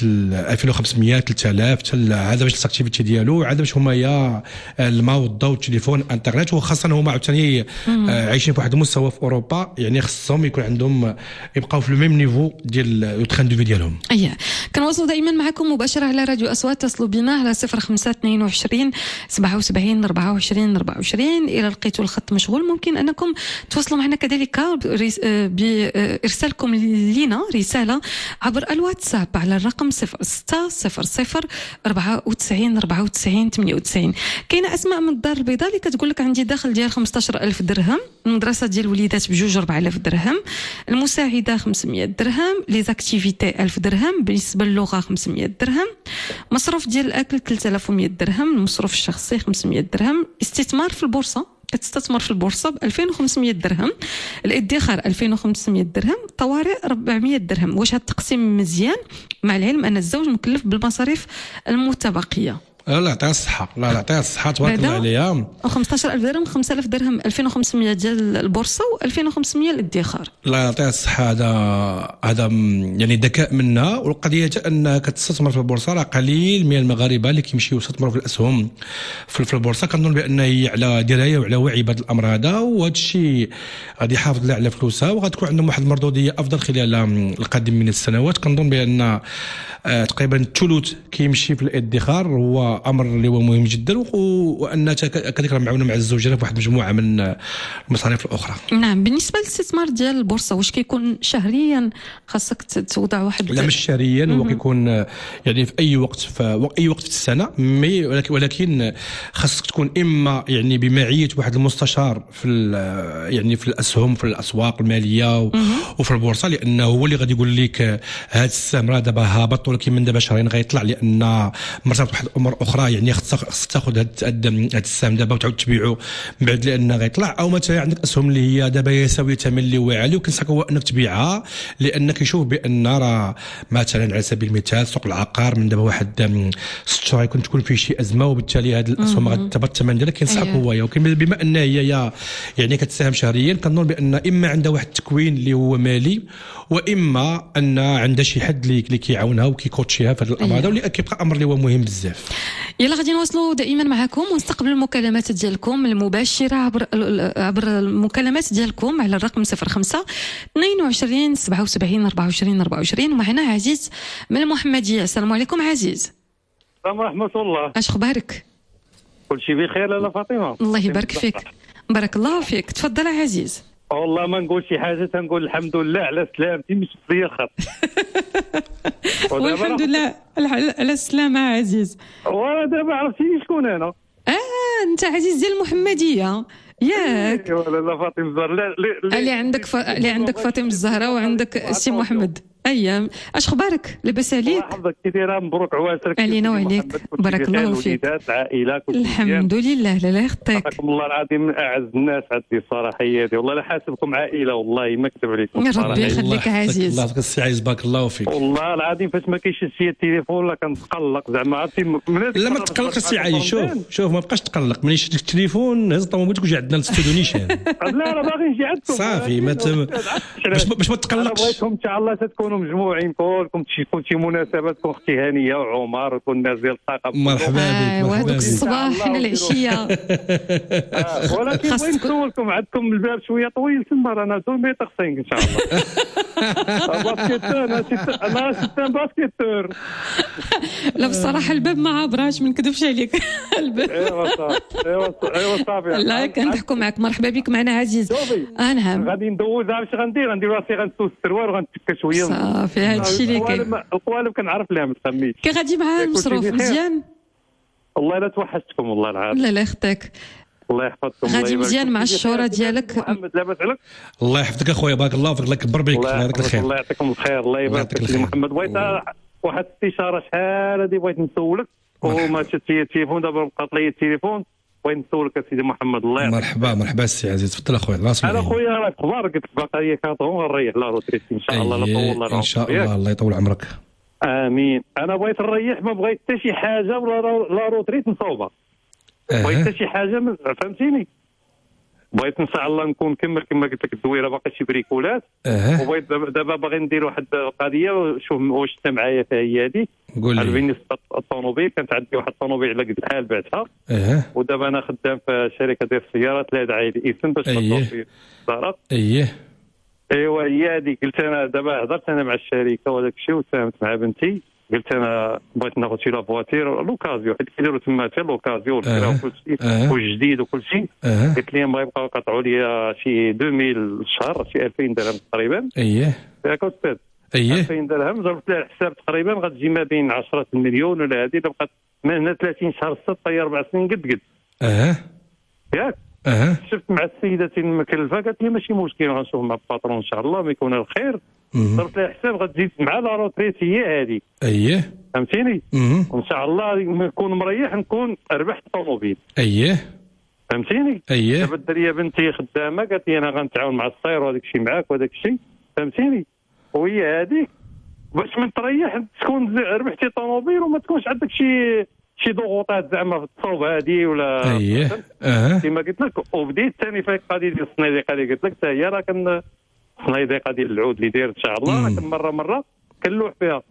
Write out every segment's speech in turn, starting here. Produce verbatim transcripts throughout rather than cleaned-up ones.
ألفين وخمسمية ثلاثة آلاف حتى عاد باش الاكتيفيتي ديالو عاد باش هما يا الماء والضوء والتليفون الانترنت، وخاصه هما عاوتاني عايشين في واحد المستوى في اوروبا، يعني خصهم يكون عندهم يبقاو في لو ميم نيفو ديال لو تران دو في ديالهم. اييه كنواصلوا دائما معكم مباشره على راديو اصوات. تصلوا بنا على صفر خمسة اثنين وعشرين سبعة وسبعين أربعة وعشرين أربعة وعشرين. الى لقيتوا الخط مشغول ممكن انكم تواصلوا معنا كذلك بارسالكم لينا رساله عبر الواتساب على الرقم صفر ستة صفر صفر أربعة وتسعين أربعة وتسعين ثمانية وتسعين. كاينه اسماء من الدار البيضاء اللي كتقول لك عندي دخل ديال خمسطاش ألف درهم، المدرسه ديال الوليدات بجوج أربعة آلاف درهم، المساعده خمسمية درهم، لي زاكتيفيتي ألف درهم، بالنسبه للغه خمسمية درهم، مصروف ديال الاكل ثلاثة آلاف ومية درهم، المصروف الشخصي خمسمية درهم، استثمار في البورصه كتستثمر في البورصه ب ألفين وخمسمية درهم، الادخار ألفين وخمسمية درهم، طوارئ أربعمية درهم. واش هذا التقسيم مزيان مع العلم ان الزوج مكلف بالمصاريف المتبقيه؟ لا يعطيها الصحة، لا يعطيها الصحة تبارك الله عليها. خمسطاش ألف درهم، خمسة آلاف درهم، ألفين وخمسمية ديال البورصة و2500 الادخار. الله يعطيها الصحة. هذا هذا يعني ذكاء منها، والقضية أنها كتستثمر في البورصة. راه قليل من المغاربة اللي كيمشيو يستثمروا في الأسهم في البورصة. كنظن بأن هي على دراية وعلى وعي بهذا الأمر هذا، وهذا الشيء غادي يحافظ على فلوسها وغتكون عندهم واحد المردودية أفضل خلال القادم من السنوات. كنظن بأن تقريبا الثلث كيمشي في الادخار، هو امر اللي هو مهم جدا، وان كذلك معاونه مع الزوجين في واحد المجموعه من المصاريف الاخرى. نعم. بالنسبه للاستثمار ديال البورصه واش كيكون شهريا خاصك توضع واحد؟ لا مش شهريا، هو كيكون يعني في اي وقت في اي وقت في السنه، مي ولكن خاصك تكون اما يعني بمعيه واحد المستشار في يعني في الاسهم في الاسواق الماليه وفي البورصه، لانه هو اللي غادي يقول لك هذا السهم راه دابا هابط ولكن من دابا شهرين غيطلع، لان مرتبط بواحد الامور اخرى. يعني خصك تاخذ هذا السهم دابا وتعاود تبيعه من بعد لان غيطلع. او مثلا عندك اسهم اللي هي دابا يساوي ثمن اللي هو عالي، وكنصحك هو انك تبيعها، لانك يشوف بان راه مثلا على سبيل المثال سوق العقار من دابا واحد ست شهور يكون تكون فيه شي ازمه، وبالتالي هذه الاسهم غادي تهبط الثمن ديالها. كنصحك هو ولكن بما ان هي يعني كتساهم شهريا، كنظن بان اما عندها واحد التكوين اللي هو مالي، واما ان عندها شي حد اللي كيعاونها وكيكوتشيها في هذا الامر هذا، واللي كيبقى امر اللي هو مهم بزاف. يلا غادي نواصلوا دائما معكم ونستقبلوا المكالمات ديالكم المباشره عبر عبر المكالمات ديالكم على الرقم صفر خمسة اثنين وعشرين سبعة وسبعين أربعة وعشرين أربعة وعشرين. ومعنا عزيز من المحمديه. السلام عليكم عزيز. السلام ورحمه الله. اش اخبارك؟ كل شيء بخير لاله فاطمه. الله يبارك فيك. بارك الله فيك. تفضل عزيز. والله ما نقول شي حاجه، تنقول الحمد لله على سلامتي، مش ليا الخط. والحمد لله على السلامه عزيز. وانا دابا عرفتيني شكون انا؟ اه انت عزيز ديال المحمديه ياك؟ ايوا لاله فاطمه الزهراء اللي عندك ف... اللي عندك فاطمه الزهراء وعندك السي محمد. ايام اش اخبارك؟ لاباس عليك؟ الله يحفظك. كي دايره؟ مبروك عواشرك علينا وعليك. بارك الله فيك. العائله كل الحمد لله. لا لا يخطيك. حقكم الله العظيم من اعز الناس عندي الصراحه هي والله لا حاسبكم عائله، والله ما كتب عليكم. ربي يخليك عزيز. الله يعطيك السي عزيز بارك الله فيك. والله العظيم فاش ما كاينش شي التليفون ولا كنتقلق زعما عرفتي. لا ما تقلقش السي عزيز. شوف شوف ما بقاش تقلق، ملي شدك التليفون هز الطوموبيل وجي عندنا للاستوديو نيشان. لا راه باغي نجي عندكم صافي ما باش باش ما تقلقش. بغيتكم ان شاء الله تكونوا مجموعين كلكم، تكون شي مناسبات تكون اختي هانيه وعمر وكل الناس ديال الثقافه. مرحبا بك. مرحبا بك. الصباح حنا العشيه. ولكن بغيت نسولكم، عندكم الباب شويه طويل تما، انا دو متر خمسين ان شاء الله. باسكيتور انا سيستم باسكيتور. لا بصراحه الباب ما عبراش، ما نكذبش عليك. الباب ايوا صافي ايوا ايوا صافي. لا كنضحكوا معك. مرحبا بك معنا عزيز. اه نعم. غادي ندوزها. اش غندير؟ غندير راسي غنسوس السروال وغنتكا شويه. صافي هادشي اللي كاين. القوالب كنعرف لها ما تسميش. كي غادي مع المصروف مزيان؟ والله لا توحشتكم والله العظيم. لا لا يخطيك. الله يحفظكم. غادي مزيان مع الشهره ديالك. محمد لاباس عليك؟ الله يحفظك اخويا بارك الله فيك. الله يكبر بك. الله يعطيك الخير. الله يعطيكم الخير. الله يبارك فيك محمد. بغيت واحد الاستشاره شحال هذه بغيت نسولك وما شفتي التليفون دابا بقات لي التليفون. بغيت نسولك سيدي محمد. الله يعطيك. مرحبا مرحبا السي عزيز. تفضل اخويا. الله يسلمك. انا خويا راه كبار قلت باقا هي كاطون غنريح لا روتريت ان شاء الله. لا طول الله ان شاء الله. الله يطول عمرك. امين. انا بغيت نريح، ما بغيت حتى شي حاجه ولا لا روتريت نصوبها. بغيت حتى شي حاجه من... فهمتيني؟ بغيت ان شاء الله نكون كمل كما قلت لك الدويره باقي شي بريكولات. أه. وبغيت دابا باغي ندير واحد القضيه شوف واش انت معايا فيها هي هذه. قول لي. بالنسبه للطوموبيل كانت عندي واحد الطوموبيل على قد الحال بعتها. أه. ودابا انا خدام في شركه ديال السيارات لا داعي الاسم باش نطلع في الدارات. اييه ايوا هي هذه. قلت انا دابا هضرت انا مع الشركه وهذاك الشيء وتفاهمت مع بنتي. قلت انا بغيت ناخذ شي لافواتير لوكازيو حيت كيديروا تما حتى لوكازيو والكرا وكل شيء والجديد وكل شيء. قلت لهم بغا يبقاو يقطعوا لي شي ألفين الشهر شي ألفين درهم تقريبا. اييه ياك استاذ. اييه ألفين درهم ضربت لها الحساب تقريبا غتجي ما بين عشرة المليون ولا هذه بقات من هنا ثلاثين شهر ستة طير أربع سنين قد قد. اه ياك. اه شفت مع السيده المكلفه قالت لي ماشي مشكل غنشوف مع الباترون ان شاء الله ما يكون الخير. ضربت لها حساب غتزيد مع لا روتريت هي هذه. اييه فهمتيني. وان شاء الله نكون مريح نكون ربحت طوموبيل. اييه فهمتيني. اييه دابا الدريه بنتي خدامه قالت لي انا غنتعاون مع السير وهذاك الشيء معاك وهذاك الشيء. فهمتيني. وهي هذيك باش من تريح تكون ربحتي طوموبيل وما تكونش عندك شي شي ضغوطات زعما في الصوب هذه ولا. اييه اه كما قلت لك. وبديت ثاني في القضيه ديال الصنايديقه اللي قلت لك حتى هي راه كان الصنايديقه ديال العود اللي داير ان شاء الله راه كان مره مره كنلوح فيها.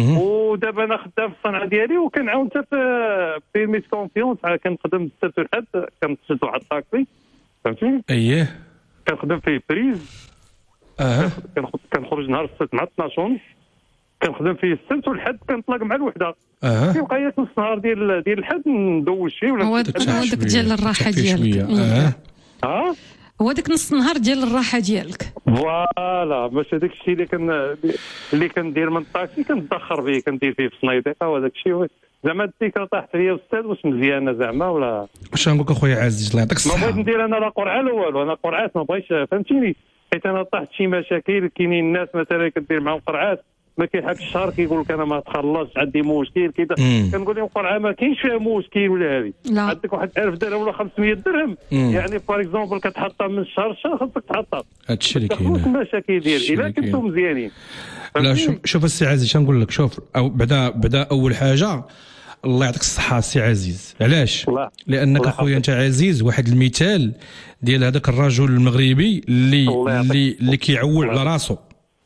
ودابا انا خدام في الصنعه ديالي وكنعاون حتى في بيرميس كونفيونس كنخدم السبت والحد كنشد واحد الطاكسي. فهمتيني. اييه كنخدم فيه بريز. اه كنخرج نهار السبت مع اثناش ونص كنخدم فيه السبت والحد كنطلق مع الوحده. اه كيبقى ياك نص نهار ديال ديال الحد ندوز فيه ولا هو داك ديال الراحه ديالك. اه اه هو داك نص النهار ديال الراحه ديالك. فوالا باش هذاك الشيء اللي كان اللي كندير من الطاكسي كنتدخر فيه كندير فيه في الصنايديقه وهذاك الشيء. زعما الفكره طاحت ليا استاذ واش مزيانه زعما ولا واش نقول لك اخويا عزيز الله يعطيك الصحه. ما بغيت ندير انا لا قرعه لا والو. انا قرعات ما بغيتش. فهمتيني. حيت انا طاحت شي مشاكل كاينين الناس مثلا كدير معاهم قرعات ما كيحكش الشهر كيقول لك انا ما تخلصش عندي مشكل كذا. كنقول لهم قرعه ما كاينش فيها مشكل ولا هذه. عندك واحد ألف درهم ولا خمسمية درهم. مم. يعني باغ اكزومبل كتحطها من الشهر الشهر خاصك تحطها. هادشي اللي كاين. المشاكل ديال الا كنتو مزيانين. لا شوف شوف السي عزيز شنو نقول لك. شوف او بعدا بعدا اول حاجه الله يعطيك الصحه السي عزيز. علاش؟ لانك اخويا انت عزيز واحد المثال ديال هذاك الرجل المغربي اللي اللي, اللي كيعول على راسو.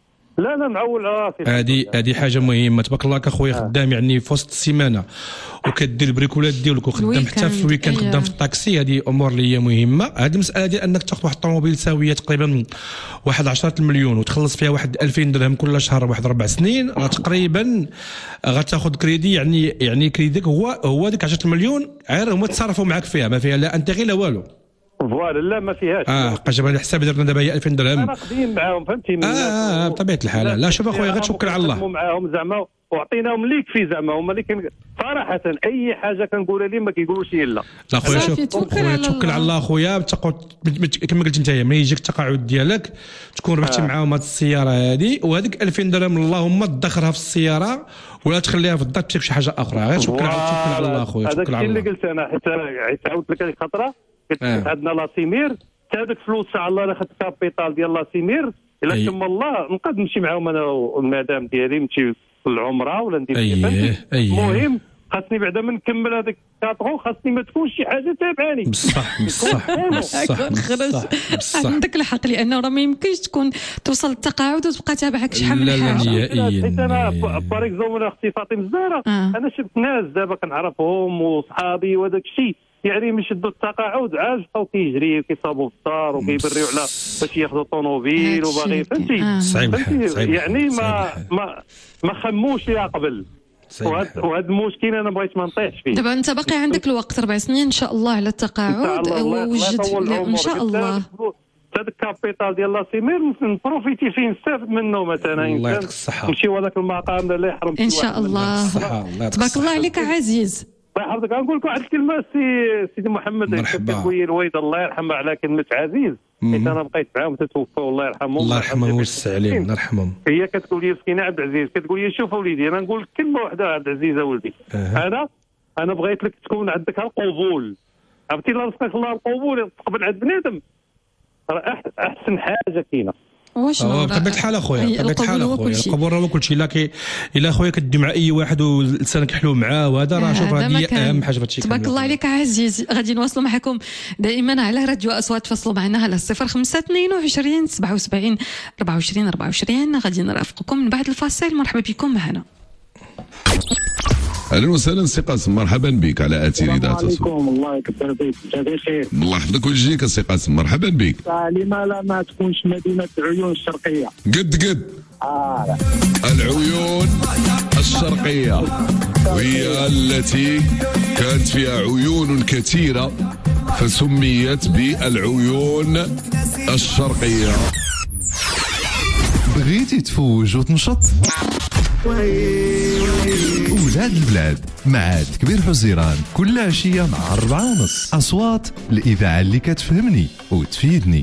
لا لا معول على راسي. هذه هذه حاجه مهمه تبارك الله اخويا. خدام يعني في وسط السيمانه وكدير البريكولات ديالك وخدام حتى في الويكاند خدام في الطاكسي. هذه امور اللي هي مهمه. هذه المساله ديال انك تاخذ واحد الطوموبيل ساويه تقريبا واحد عشرة المليون وتخلص فيها واحد ألفين درهم كل شهر واحد اربع سنين راه تقريبا غتاخذ كريدي. يعني يعني كريديك هو هو ديك عشرة المليون غير هما تصرفوا معك فيها ما فيها لا انت غير لا والو. فوالا لا ما فيهاش. اه قاش بان الحساب درنا دابا هي ألفين درهم. انا قديم معاهم فهمتي. اه, آه بطبيعه الحال. لا, لا شوف اخويا غتوكل على الله معاهم زعما وعطيناهم اللي يكفي زعما هما اللي كن صراحه اي حاجه كنقولها لهم ما كيقولوش لا. لا خويا شوف خويا توكل على الله خويا تقعد كما قلت انت ملي يجيك التقاعد ديالك تكون ربحتي آه. معاهم هذه السياره هذه وهذيك ألفين درهم اللهم تدخرها في السياره ولا تخليها في الدار تمشي شي حاجه اخرى. غير توكل على الله خويا توكل على الله. هذاك اللي قلت انا حيت عاودت لك هذيك الخطره قلت آه. عندنا لاسيمير حتى هذاك فلوس ان شاء الله انا خدت كابيتال ديال لاسيمير الا تم الله نقدر نمشي معاهم انا والمدام ديالي نمشي العمره ولا ندير أيه. المهم خاصني بعدا من نكمل هذاك كاطغو خاصني ما تكونش شي حاجه تابعاني. بصح بصح بصح بصح عندك الحق لانه راه ما يمكنش تكون توصل للتقاعد وتبقى تابعك شحال من حاجه. حيت انا باغ اكزومبل اختي فاطمه الزهراء آه. انا شفت ناس دابا كنعرفهم وصحابي وهذاك الشيء يعني من شدوا التقاعد عاد بقاو كيجريو كيصابوا في الدار وكيبريو على باش ياخذوا طوموبيل وباغي فهمتي. صعيب يعني ما ما ما خموش ليها قبل. وهذا المشكل انا بغيت ما نطيحش فيه. دابا انت باقي عندك الوقت اربع سنين ان شاء الله على التقاعد ووجد ان شاء الله هذاك الكابيتال ديال لاسيمير نبروفيتي فيه نستافد منه مثلا الله يعطيك الصحه نمشيو هذاك المقام لا يحرم ان شاء الله. تبارك الله عليك عزيز. الله يحفظك. نقول لك واحد الكلمه سي سيدي محمد خويا الوالد الله يرحمه على كلمه عزيز حيت انا بقيت معاهم تتوفوا الله يرحمهم الله يرحمهم ويوسع عليهم الله يرحمهم. هي كتقول لي مسكينه عبد العزيز كتقول لي شوف وليدي انا نقول لك كلمه واحده عبد العزيز ولدي أه. انا انا بغيت لك تكون عندك القبول عرفتي الله رزقك الله القبول تقبل عند بنادم راه احسن حاجه كاينه وشنو بطبيعه الحال اخويا، بطبيعه الحال اخويا القبول القبول راه كل شيء. الا كي الا اخويا كدي مع اي واحد ولسانك حلو معاه وهذا راه شوف هذه اهم حاجه في هادشي. تبارك الله عليك عزيز. غادي نواصلوا معكم دائما على راديو اصوات. فصلوا معنا على صفر خمسة اثنين وعشرين سبعة وسبعين أربعة وعشرين أربعة وعشرين. غادي نرافقكم من بعد الفاصل. مرحبا بكم معنا. اهلا وسهلا سي قاسم، مرحبا بك على اثير اذاعه السلام عليكم. الله يكبر بك، انت بخير. الله يحفظك ويجزيك سي قاسم، مرحبا بك. لما لا ما تكونش مدينه عيون الشرقيه؟ قد قد اه العيون الشرقيه، وهي التي كانت فيها عيون كثيره فسميت بالعيون الشرقيه. بغيتي تفوج وتنشط؟ ولاد البلاد مع كبير حزيران كل عشية مع أربعة ونص. أصوات الإذاعة اللي كتفهمني وتفيدني.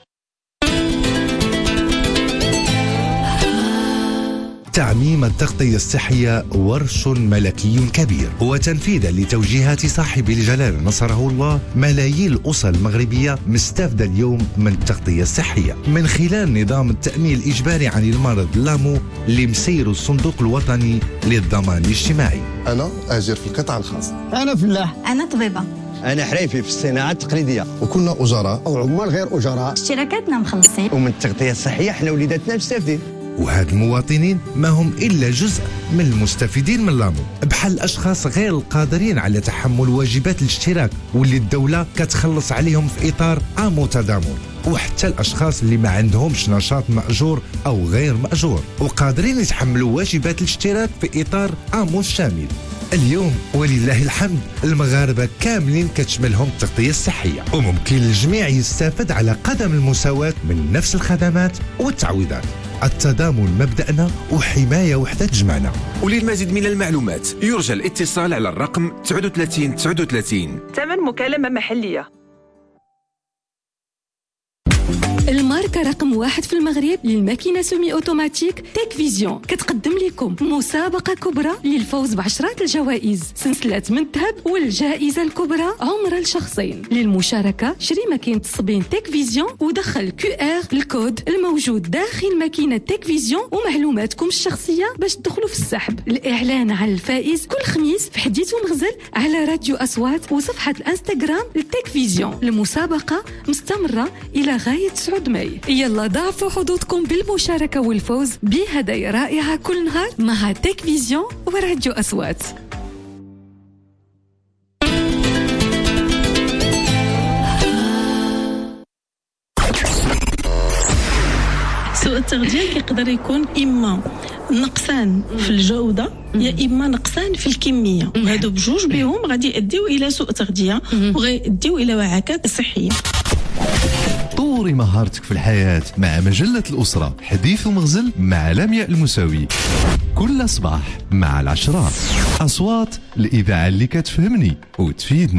تعميم التغطية الصحية ورش ملكي كبير، وتنفيذا لتوجيهات صاحب الجلالة نصره الله، ملايين الأسر المغربية مستفدة اليوم من التغطية الصحية من خلال نظام التأمين الإجباري عن المرض لامو اللي مسير الصندوق الوطني للضمان الاجتماعي. أنا أجر في القطاع الخاص. أنا فلاح. أنا طبيبة. أنا حريفي في الصناعة التقليدية. وكنا أجراء أو عمال غير أجراء. اشتراكاتنا مخلصين. ومن التغطية الصحية احنا وليداتنا مستفيدين. وهاد المواطنين ما هم إلا جزء من المستفيدين من لامو، بحال الأشخاص غير القادرين على تحمل واجبات الاشتراك واللي الدولة كتخلص عليهم في إطار آمو تضامن، وحتى الأشخاص اللي ما عندهمش نشاط مأجور أو غير مأجور وقادرين يتحملوا واجبات الاشتراك في إطار آمو الشامل. اليوم ولله الحمد المغاربة كاملين كتشملهم التغطية الصحية، وممكن الجميع يستفاد على قدم المساواة من نفس الخدمات والتعويضات. التضامن مبدأنا وحماية وحدة تجمعنا. وللمزيد من المعلومات يرجى الاتصال على الرقم ثلاثة وثلاثين تسعة وثلاثين. ثمن مكالمة محلية. الماركة رقم واحد في المغرب للماكينة سومي أوتوماتيك تيك فيزيون كتقدم لكم مسابقة كبرى للفوز بعشرات الجوائز، سلسلة من الذهب والجائزة الكبرى عمر لشخصين. للمشاركة شري ماكينة الصبين تيك فيزيون ودخل كيو ار الكود الموجود داخل ماكينة تيك فيزيون ومعلوماتكم الشخصية باش تدخلوا في السحب. الإعلان على الفائز كل خميس في حديث ومغزل على راديو أصوات وصفحة الانستغرام للتيك فيزيون. المسابقة مستمرة إلى غاية تسعة ماي. يلا ضاعفوا حظوظكم بالمشاركة والفوز بهدايا رائعة كل نهار مع تيك فيزيون وراديو أصوات. سوء التغذية يقدر يكون إما نقصان في الجودة يا إما نقصان في الكمية، وهادو بجوج بهم غادي يؤديو إلى سوء تغذية وغيؤديو إلى وعكات صحية. طوري مهارتك في الحياة مع مجلة الأسرة حديث ومغزل مع لمياء المساوي كل صباح مع العشرة. أصوات الإذاعة اللي كتفهمني وتفيدني.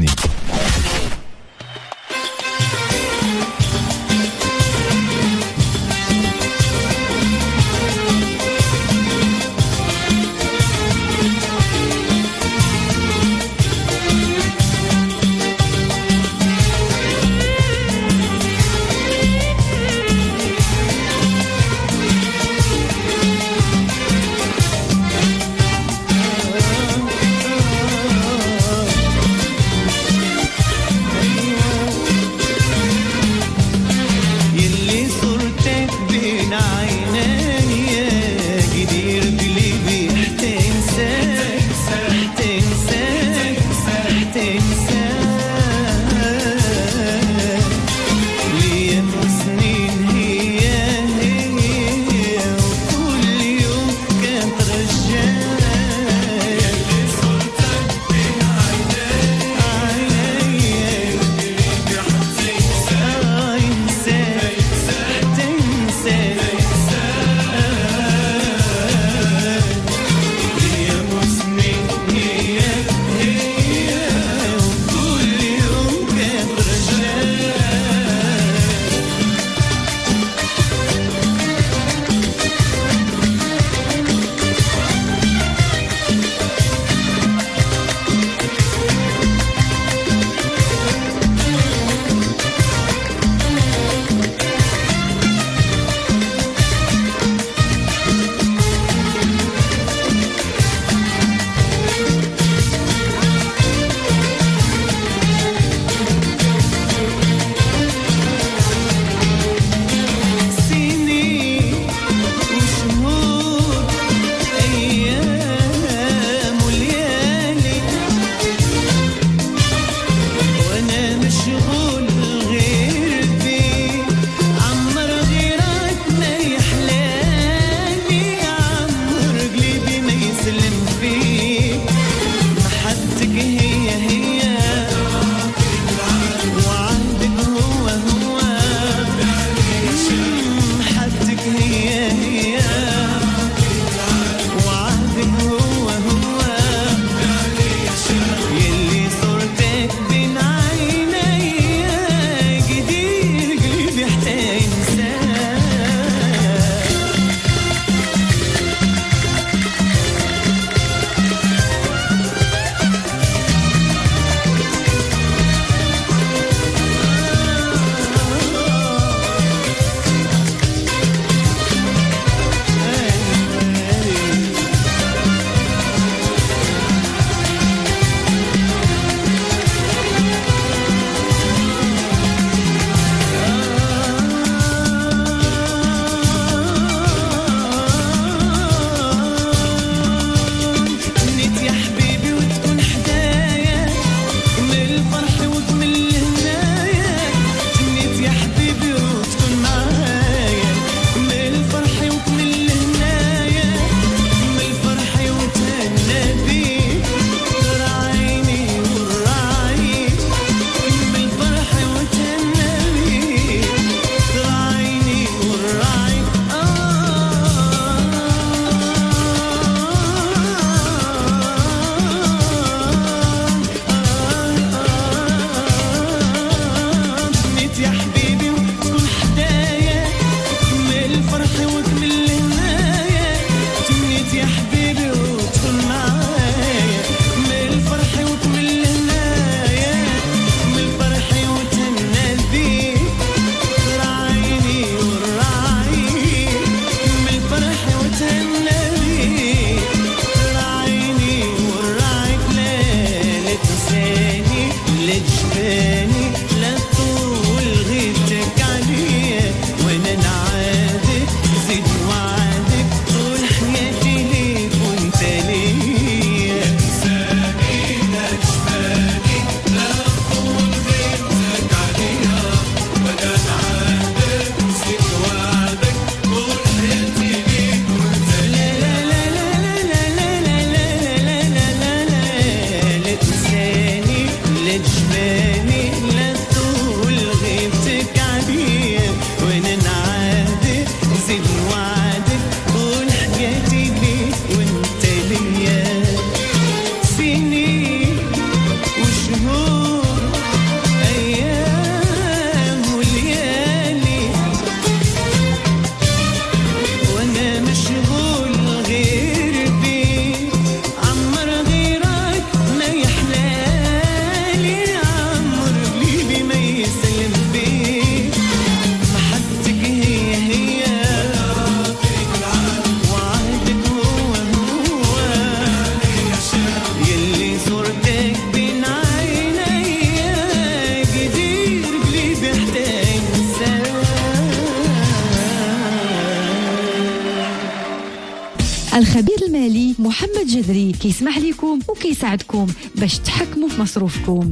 محمد جذري كيسمح لكم وكيساعدكم باش تحكموا في مصروفكم.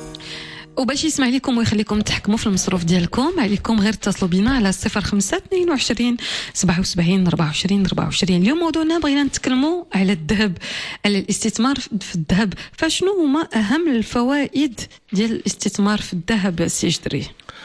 وباش يسمع لكم ويخليكم تحكموا في المصروف ديالكم عليكم غير اتصلوا بينا على صفر خمسة اثنين وعشرين سبعة وسبعين أربعة وعشرين أربعة وعشرين. اليوم موضوعنا بغينا نتكلموا على الذهب، على الاستثمار في الذهب. فشنو هما اهم الفوائد ديال الاستثمار في الذهب سي جدري؟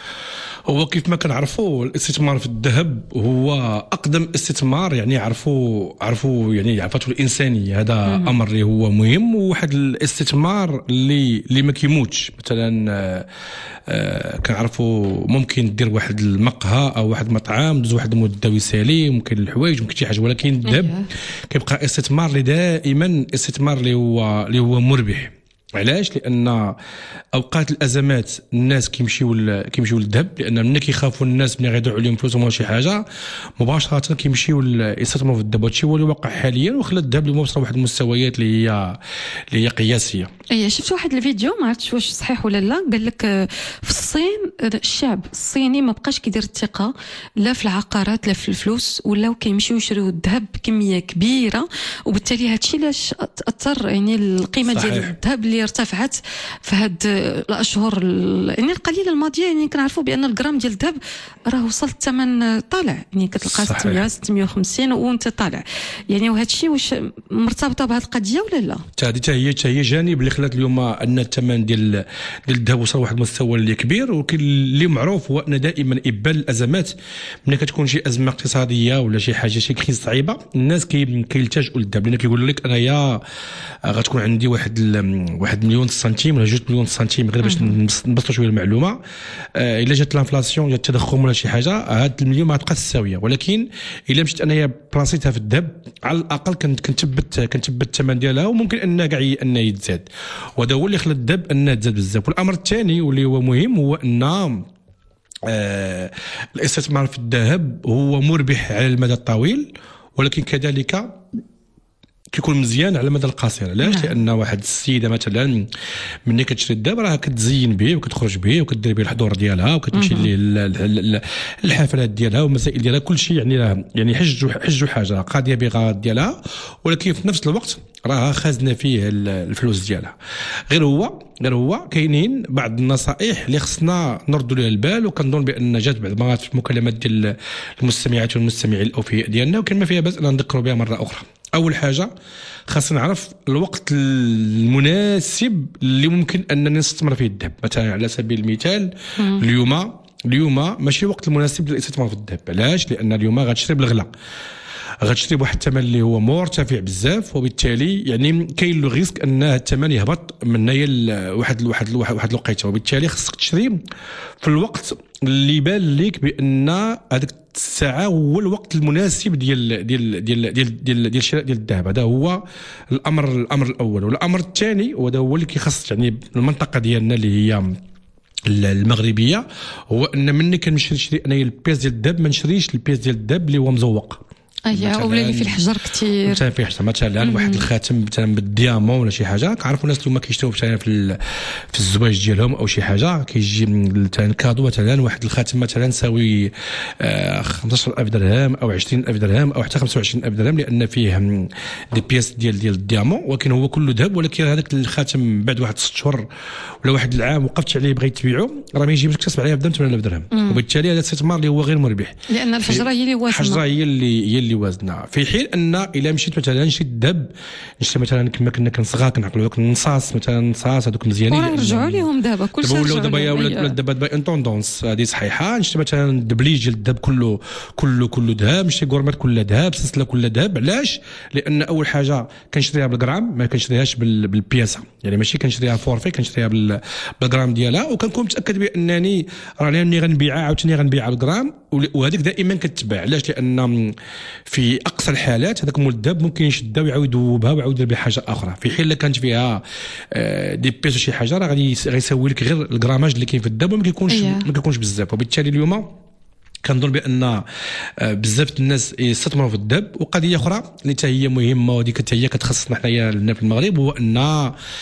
هو كيف ما كنعرفوا الاستثمار في الذهب هو اقدم استثمار، يعني عرفوا عرفوا يعني عرفته الانسانيه. هذا مم. امر اللي هو مهم، وواحد الاستثمار اللي اللي ما كيموتش. مثلا آه آه كنعرفوا ممكن دير واحد المقهى او واحد المطعم دوز واحد المده ويسالي، ممكن الحوايج ممكن شي حاجه، ولكن الذهب كيبقى استثمار اللي دائما استثمار اللي هو اللي هو مربح. علاش؟ لان اوقات الازمات الناس كيمشيو كيمشيو للذهب، لان ملي كيخافوا الناس ملي غيضيعوا عليهم فلوسهم ولا شي حاجه مباشره كيمشيو يستثمروا في الذهب. هادشي هو اللي وقع حاليا، وخلى الذهب اليوم وصل لواحد المستويات اللي هي اللي هي قياسيه. اي شفت واحد الفيديو ما عرفتش واش صحيح ولا لا، قال لك في الصين الشعب الصيني ما بقاش كيدير الثقه لا في العقارات لا في الفلوس، ولاو كيمشيو يشريو الذهب بكميه كبيره، وبالتالي هادشي علاش تاثر يعني القيمه ديال الذهب اللي ارتفعت في هاد الاشهر يعني القليله الماضيه. يعني كنعرفوا بان الجرام ديال الذهب راه وصل الثمن طالع، يعني كتلقى ستمية ستمية وخمسين وانت طالع يعني. وهذا الشيء واش مرتبطه بهذه القضيه ولا لا؟ حتى هي حتى هي جانب اللي خلات اليوم ان الثمن ديال ديال الذهب وصل لواحد المستوى اللي كبير. ولكن اللي معروف هو ان دائما ابان الازمات ملي كتكون شي ازمه اقتصاديه ولا شي حاجه شي كريز صعيبه، الناس كيلتجؤوا للذهب، لان كيقول لك انا يا غتكون عندي واحد واحد مليون سنتيم ولا جوج مليون سنتيم غير باش نبسطوا شويه المعلومه. آه الا جات الانفلاسيون جات التضخم ولا شي حاجه، هاد المليون ما تبقاش ساويه. ولكن الا مشيت انايا بلاصيتها في الذهب على الاقل كنثبت كنثبت الثمن ديالها، وممكن ان كاع انه يتزاد. وهذا هو اللي خلى الذهب انه تزاد بزاف. والامر الثاني واللي هو مهم هو ان آه الاستثمار في الذهب هو مربح على المدى الطويل، ولكن كذلك كيكون مزيان على المدى القصير. علاش؟ لان واحد السيده مثلا ملي كتشري الذهب راه كتزين به وكتخرج به وكدير به الحضور ديالها وكتمشي للحفلات ديالها والمسائل ديالها، كل شيء يعني يعني حج حج حاجه قاضيه بغرض ديالها، ولكن في نفس الوقت راه خازنه فيه الفلوس ديالها. غير هو غير هو كاينين بعض النصائح اللي خصنا نردوا لها البال، وكنظن بان جات بعض المرات في المكالمات ديال المستمعات والمستمعين الاوفياء ديالنا، وكان ما فيها باس ان نذكروا بها مره اخرى. اول حاجه خاصنا نعرف الوقت المناسب اللي ممكن اننا نستثمر فيه الذهب. مثلا على سبيل المثال اليوم اليوم ماشي الوقت المناسب للاستثمار في الذهب. علاش؟ لان اليوم غتشري بالغلا، غتشري بواحد الثمن اللي هو مرتفع بزاف، وبالتالي يعني كاين لو ريسك ان الثمن يهبط من هنايا واحد واحد واحد الوقيته. وبالتالي خصك تشري في الوقت اللي بان لك بان هذاك الساعه هو الوقت المناسب ديال ديال ديال ديال ديال ديال الشراء ديال الذهب. هذا هو الامر الامر الاول. والامر الثاني وهذا هو اللي كيخص يعني المنطقه ديالنا اللي هي المغربيه، هو ان مني كنمشي نشري انايا البيس ديال الذهب ما نشريش البيس ديال الذهب اللي هو مزوق. اييه، ولا اللي فيه الحجر كثير. مثلا فيه حجر، مثلا مم. واحد الخاتم مثلا بالديامون ولا شي حاجه. كنعرفوا الناس اللي هما كيشتروا مثلا في في الزواج ديالهم او شي حاجه، كيجي مثلا كادو مثلا واحد الخاتم مثلا ساوي آه خمسة عشر ألف درهم او عشرين ألف درهم او حتى خمسة وعشرين ألف درهم، لان فيه دي بياس ديال ديال الديامون، ولكن هو كله ذهب. ولكن هذاك الخاتم بعد واحد ست شهور ولا واحد العام وقفت عليه بغيت تبيعه، راه ما يجيبش تكسب عليه ابدا ثمانية آلاف درهم. مم. وبالتالي هذا الاستثمار اللي هو غير مربح، لان الحجره هي اللي وازنه. الحجره هي اللي هي اللي وازنه. في حين ان الا مشيت مثلا نشري الذهب، نشري مثلا كما كنا كنصغار كنعقلوا دوك النصاص مثلا النصاص هذوك مزيانين ورجعوا لهم دابا كل شيء ولاو دابا ولا دابا دابا ان توندونس هذه صحيحه. نشري مثلا الدبليج ديال الذهب كله كله كله ذهب، نشري كورمات كلها ذهب، سلسله كلها ذهب. علاش؟ لان اول حاجه كنشريها بالغرام، ما كنشريهاش بالبياسه، يعني ماشي كنشريها فورفي، كنشريها بالغرام ديالها، وكنكون متاكد بانني راني ملي غنبيعها عاوتاني غنبيعها بالغرام. وهذيك دائما كتباع. علاش؟ لان في اقصى الحالات هذاك مول الذهب ممكن يشدها ويعاود يذوبها ويعاود يدير بها حاجه اخرى. في حين الا كانت فيها دي بيس شي حاجه راه غادي غيسوي لك غير الغراماج اللي كاين في الذهب وما كيكونش ما كيكونش بزاف. وبالتالي اليوم كنظن بان بزاف الناس يستثمروا في الذهب. وقضيه اخرى اللي حتى هي مهمه وديك حتى هي كتخصنا حنايا لنا في المغرب، هو ان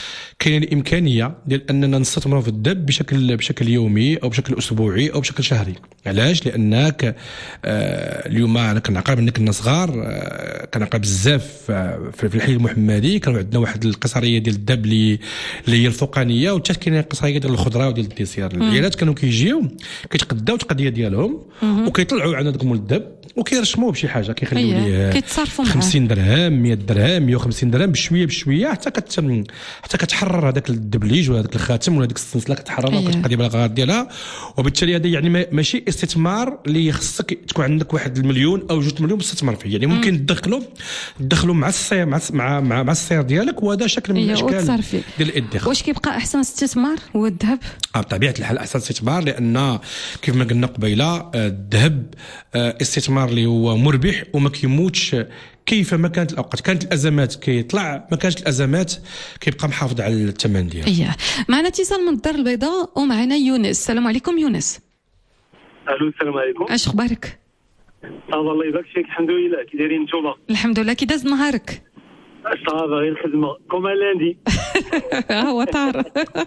كاين الامكانيه ديال اننا نستثمروا في الذهب بشكل بشكل يومي او بشكل اسبوعي او بشكل شهري. علاش؟ لانك آه اليوم انا كنعقل منك كنا صغار، آه كنعقل بزاف آه في الحي المحمدي كانوا عندنا واحد القصريه ديال الذهب اللي هي الفوقانيه، وحتى كاينه القصريه ديال الخضره وديال الديسير. العيالات كانوا كيجيو كيتقداو التقديه ديالهم وكيطلعوا عندنا داك مول الذهب وكيرشموه بشي حاجه، كيخليو ليه كيتصرفوا معاه خمسين درهم مية درهم مية وخمسين درهم بشويه بشويه حتى كت حتى كتحرر هذاك الدبليج ولا هذاك الخاتم ولا هذيك السلسله كتحرر وكتبقى بالغار ديالها. وبالتالي هذا يعني ماشي استثمار اللي خصك تكون عندك واحد المليون او جوج مليون تستثمر فيه، يعني ممكن تدخلوا تدخلوا مع السير مع مع مع, مع السير ديالك، وهذا شكل من الاشكال ديال الادخار. واش كيبقى احسن استثمار هو الذهب؟ اه بطبيعه الحال احسن استثمار، لان كيف ما قلنا قبيله الذهب استثمار اللي هو مربح وما كيموتش كيف ما كانت الاوقات. كانت الازمات كيطلع، ما كانت الازمات كيبقى محافظ على الثمن ديالو. اييه. معنا اتصال من الدار البيضاء ومعنا يونس. السلام عليكم يونس. الو السلام عليكم. اش اخبارك؟ اه والله يبارك فيك الحمد لله. كي دايرين نتوما؟ الحمد لله. كي داز نهارك؟ صافا غير الخدمه كوم لاندي. هو طار.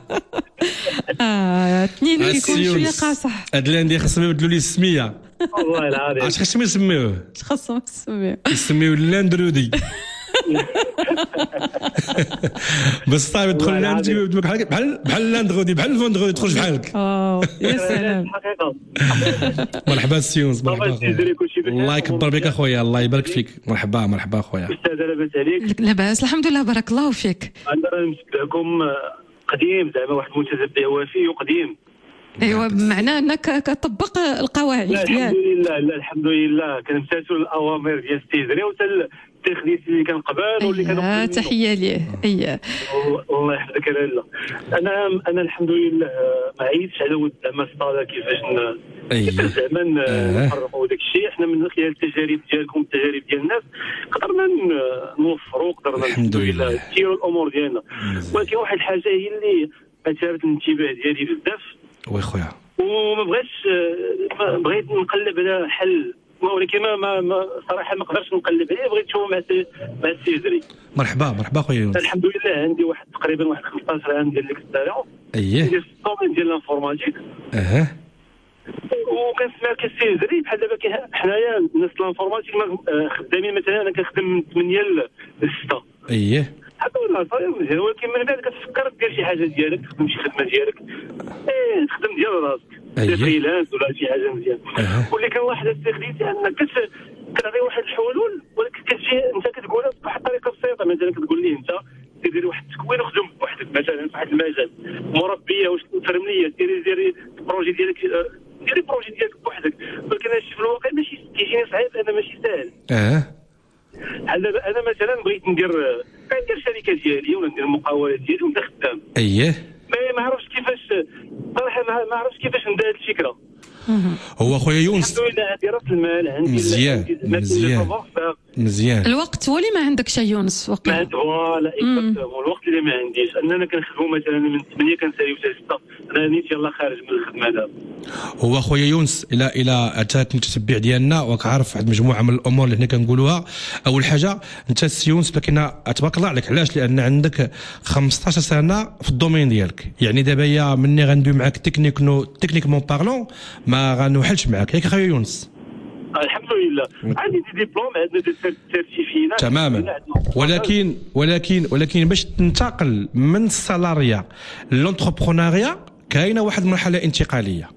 اه اثنين كيكون شويه قاصح. هاد لاندي خاصهم يبدلوا ليه السميه. والله العظيم. اش خاصهم يسميوه؟ اش خاصهم يسميوه؟ يسميوه اللاندرودي. بس صافي تدخل لاندي بحال بحال بحال اللاندرودي بحال الفوندرودي تخرج بحالك. اه يا سلام. مرحبا سيونس. مرحبا الله يكبر بك اخويا. الله يبارك فيك. مرحبا مرحبا اخويا. استاذ لاباس عليك؟ لاباس الحمد لله بارك الله فيك. انا نمسككم قديم زعما واحد المتتبع وفي وقديم. ايوا بمعنى انك كطبق القواعد ديالك. الحمد لله. لا الحمد لله كنمتثل الاوامر ديال السيدري وحتى التخليص اللي كان قبل واللي كانوا أيه تحيه ليه. اييه الله يحفظك لاله. انا انا الحمد لله ما عييتش على ود زعما الصاله كيفاش كيفاش زعما نحرقوا داك الشيء. احنا من خلال التجارب ديالكم التجارب ديال الناس قدرنا نوفروا قدرنا الحمد لله نديروا الامور ديالنا. ولكن واحد الحاجه هي اللي اثارت الانتباه ديالي بزاف وي خويا، وما بغيتش بغيت نقلب على حل، ولكن ما, ما صراحه ما قدرتش نقلب عليه. بغيت نشوفه مع مع السيدري. مرحبا مرحبا خويا. الحمد لله عندي واحد تقريبا واحد خمسطاش عام ديال الاكسبيريونس. اييه ديال الدومين ديال الانفورماتيك. اها وكنسمع كالسيدري بحال دابا حنايا الناس الانفورماتيك خدامين مثلا انا كنخدم من ثمانية ل ستة. اييه هذا ولا صاير مزيان، ولكن من بعد كتفكر دير شي حاجه ديالك، تخدم شي خدمه ديالك ايه تخدم ديال راسك. أيه. فريلانس ولا شي حاجه مزيان. أه. واللي كنلاحظ التخديم انك كتعطي واحد الحلول، ولكن كتجي انت كتقولها بواحد الطريقه بسيطه. مثلا كتقول ليه انت دير واحد التكوين وخدم بوحدك مثلا في واحد المجال مربيه واش تفرمليه ديري ديري البروجي ديالك ديري البروجي ديالك بوحدك. ولكن هادشي في الواقع ماشي كيجيني صعيب، انا ماشي ساهل. اه بحال انا مثلا بغيت ندير كندير شركه ديالي ولا ندير المقاولات ديالي ونبدا خدام. اييه ما عرفتش كيفاش صراحه ما عرفتش كيفاش نبدا هذه الفكره. هو خويا يونس الحمد لله عندي راس المال، عندي مزيان مزيان مزيان. الوقت هو اللي ما عندكش يونس. وقت ما عندي فوالا الوقت اللي ما عنديش. اننا كنخدموا مثلا من ثمانية كنساليو حتى ستة. انا نيت يلاه خارج من الخدمه دابا. هو خويا يونس الى الى اتاك المتتبع ديالنا وكعرف واحد مجموعه من الامور اللي حنا كنقولوها. اول حاجه انت السيونس لكن تبارك الله عليك. علاش؟ لان عندك خمسطاش سنه في الدومين ديالك. يعني دابا يا مني غندوي معاك تكنيكنو تكنيكمون بارلون ما غنوحلش معاك ياك خويا يونس. الحمد لله عندي دي ديبلوم، عندنا دي سيرتيفينات تماما. ولكن ولكن ولكن باش تنتقل من السالاريا للونتربرونيا كاينه واحد المرحله انتقاليه.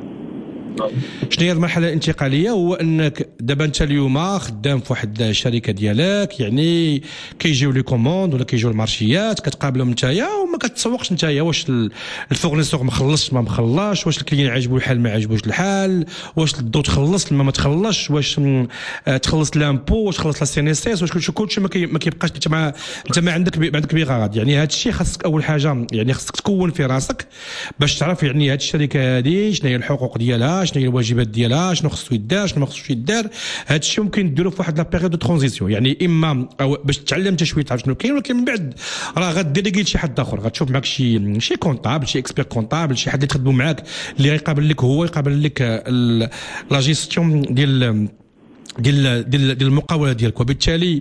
شنو هي المرحله الانتقاليه؟ هو انك دابا انت اليوم خدام في واحد الشركه ديالك، يعني كيجيو لي كوموند ولا كيجيو المارشيات كتقابلهم نتايا وما كتسوقش نتايا واش الفورنيسور مخلص ما مخلصش، واش الكليان عاجبو الحال ما عاجبوش الحال، واش الضو تخلص ما ما تخلصش، واش تخلص لامبو، واش تخلص لا سي ان اس اس، واش كلشي كلشي ما كيبقاش انت مع انت ما عندك ما عندك بغرض. يعني هذا الشيء خاصك اول حاجه يعني خاصك تكون في راسك باش تعرف يعني هذه الشركه هذه شنو هي الحقوق ديالها، شنو هي الواجبات ديالها، شنو خصو يدار شنو ما خصوش يدار. هذا الشيء ممكن ديرو في واحد لا بيريود دو ترانزيسيون، يعني اما أو باش تتعلم حتى شويه تعرف شنو كاين، ولكن من بعد راه غديريغي لشي حد اخر، غتشوف معك شي شي كونطابل شي اكسبير كونطابل شي حد اللي تخدموا معاك اللي غيقابل لك هو يقابل لك لا جيستيون ديال ديال ديال ديال المقاوله ديالك، وبالتالي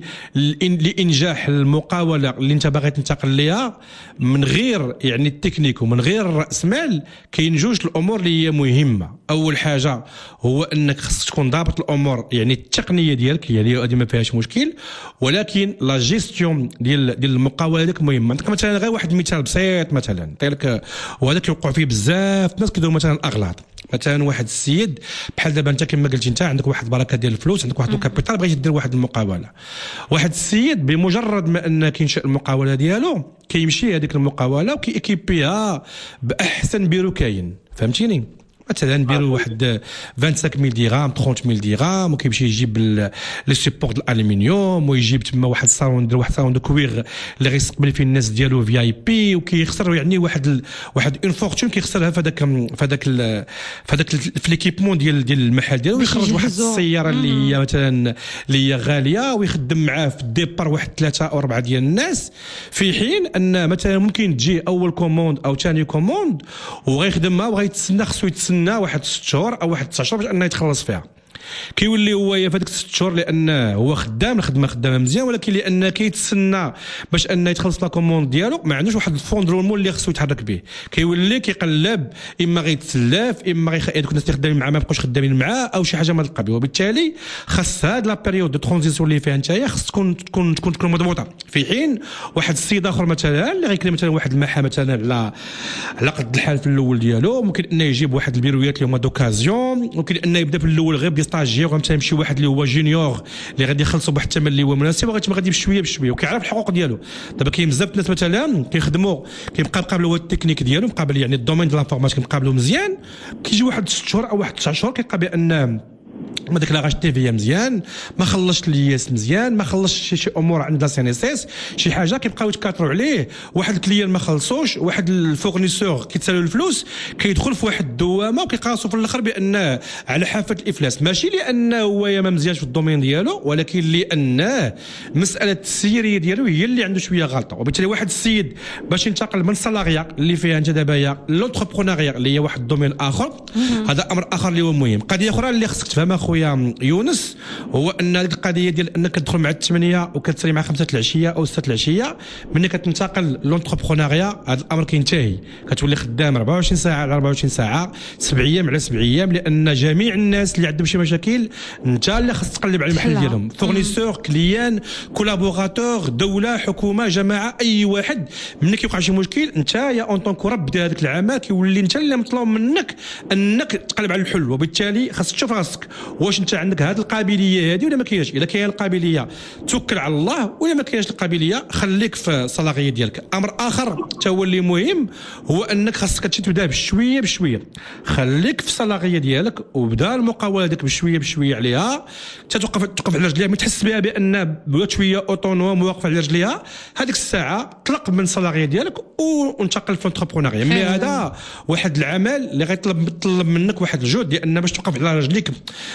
لانجاح المقاوله اللي انت باغي تنتقل ليها من غير يعني التكنيك ومن غير راس مال، كاين جوج الامور اللي هي مهمه. اول حاجه هو انك خصك تكون ضابط الامور، يعني التقنيه ديالك يعني هذه ما فيهاش مشكل، ولكن لا جيستيون ديال ديال المقاوله ديالك مهمه. نعطيك مثلا غير واحد المثال بسيط مثلا، نعطيك وهذا كيوقع فيه بزاف الناس كيديروا مثلا الاغلاط. مثلا واحد السيد بحال دابا انت كما قلتي انت عندك واحد البركه ديال الفلوس، عندك واحد الكابيتال، بغيتي دير واحد المقاوله. واحد السيد بمجرد ما ان كينشا المقاوله ديالو كيمشي هذيك المقاوله وكيكيبيها باحسن بيرو كاين، فهمتيني؟ مثلا بيرو واحد خمسة وعشرين ألف درهم ثلاثين ألف درهم، وكيمشي يجيب لي سيبور د الالومنيوم، ويجيب تما واحد الصالون يدير واحد الصالون دو كوير اللي غيستقبل فيه الناس ديالو في اي بي، وكيخسر يعني واحد ال... واحد اون فورتون كيخسرها في هذاك في هذاك في هذاك في ليكيبمون ديال ديال المحل ديالو، ويخرج واحد السياره اللي هي مثلا اللي هي غاليه، ويخدم معاه في الديبار واحد ثلاثه او اربعه ديال الناس، في حين ان مثلا ممكن تجي اول كوموند او ثاني كوموند وغيخدمها وغيتسنى، خصو يتسنى واحد ست شهور او واحد تسع شهور باش انه يتخلص فيها. كيولي هو في هذيك ست شهور لان هو خدام الخدمه خدامه مزيان، ولكن لان كيتسنى باش انه يتخلص لا كوموند ديالو ما عندوش واحد الفوندرومون اللي خصو يتحرك به، كيولي كيقلب، اما غيتسلاف، اما غيخ هذوك الناس اللي خدامين معاه ما بقاوش خدامين معاه او شي حاجه من هذا القبيل. وبالتالي خاص هاد لا بيريود دو ترانزيسيون اللي فيها نتايا خاص تكون تكون تكون تكون مضبوطه. في حين واحد السيد اخر مثلا اللي غيكري مثلا واحد المحا مثلا على على قد الحال في الاول ديالو، ممكن انه يجيب واحد البيرويات اللي هما دوكازيون، ممكن انه يبدا في الاول غير بيستاجير، غيمشي يمشي واحد اللي هو جونيور اللي غادي يخلصوا بواحد الثمن اللي هو مناسب، وغادي غادي بشويه بشويه وكيعرف الحقوق ديالو. دابا كاين بزاف الناس مثلا كيخدموا كيبقى مقابل هو التكنيك ديالو، مقابل يعني الدومين ديال لافورماسيون مقابلو مزيان، كيجي واحد ست شهور او واحد تسع شهور كيلقى بان ما ديكلاراش تي في مزيان، ما خلصش لياس مزيان، ما خلصش شي, شي امور عند لا سي ان اس اس، شي حاجه كيبقاو يتكاثروا عليه، واحد الكليان ما خلصوش، واحد الفورنيسور كيتسالوا الفلوس، كيدخل في واحد الدوامه وكيقاسوا في الاخر بانه على حافه الافلاس، ماشي لانه هو ما مزيانش في الدومين ديالو، ولكن لانه مساله السيريه ديالو هي اللي عنده شويه غلطه. وبالتالي واحد السيد باش ينتقل من السالاريا اللي فيها انت دابا هي لونتربرونيا اللي هي واحد الدومين اخر، هذا امر اخر اللي هو مهم. قضيه اخرى اللي خصك تفهمها خويا يونس، هو ان هذه القضيه ديال انك تدخل مع الثمانيه وكتسري مع خمسه العشيه او سته العشيه، ملي كتنتقل لونتربرونيا هذا الامر كينتهي، كتولي خدام أربعة وعشرين ساعه على أربعة وعشرين ساعه، سبع ايام على سبع ايام، لان جميع الناس اللي عندهم شي مشاكل انت اللي خصك تقلب على المحل ديالهم، فورنيسور، كليان، كولابوراتور، دوله، حكومه، جماعه، اي واحد ملي كيوقع شي مشكل انت يا اون طونك رب ديال هذاك العمل كيولي انت اللي مطلوب منك انك تقلب على الحل. وبالتالي خاصك تشوف راسك واش انت عندك هذه القابليه هذه ولا ما كاينش. اذا كاين القابليه توكل على الله، ولا ما كاينش القابليه خليك في الصلاغيه ديالك. امر اخر حتى هو اللي مهم هو انك خاصك تبدا بشويه بشويه، خليك في الصلاغيه ديالك وبدا المقاوله ديالك بشويه بشويه عليها، تتوقف توقف على رجليها، ما تحس بها بان بغات شويه اوتونوم واقفه على رجليها، هذيك الساعه طلق من الصلاغيه ديالك وانتقل في الانتربرونيا. مي هذا واحد العمل اللي غيطلب طلب منك واحد الجهد، لان باش توقف على رجليك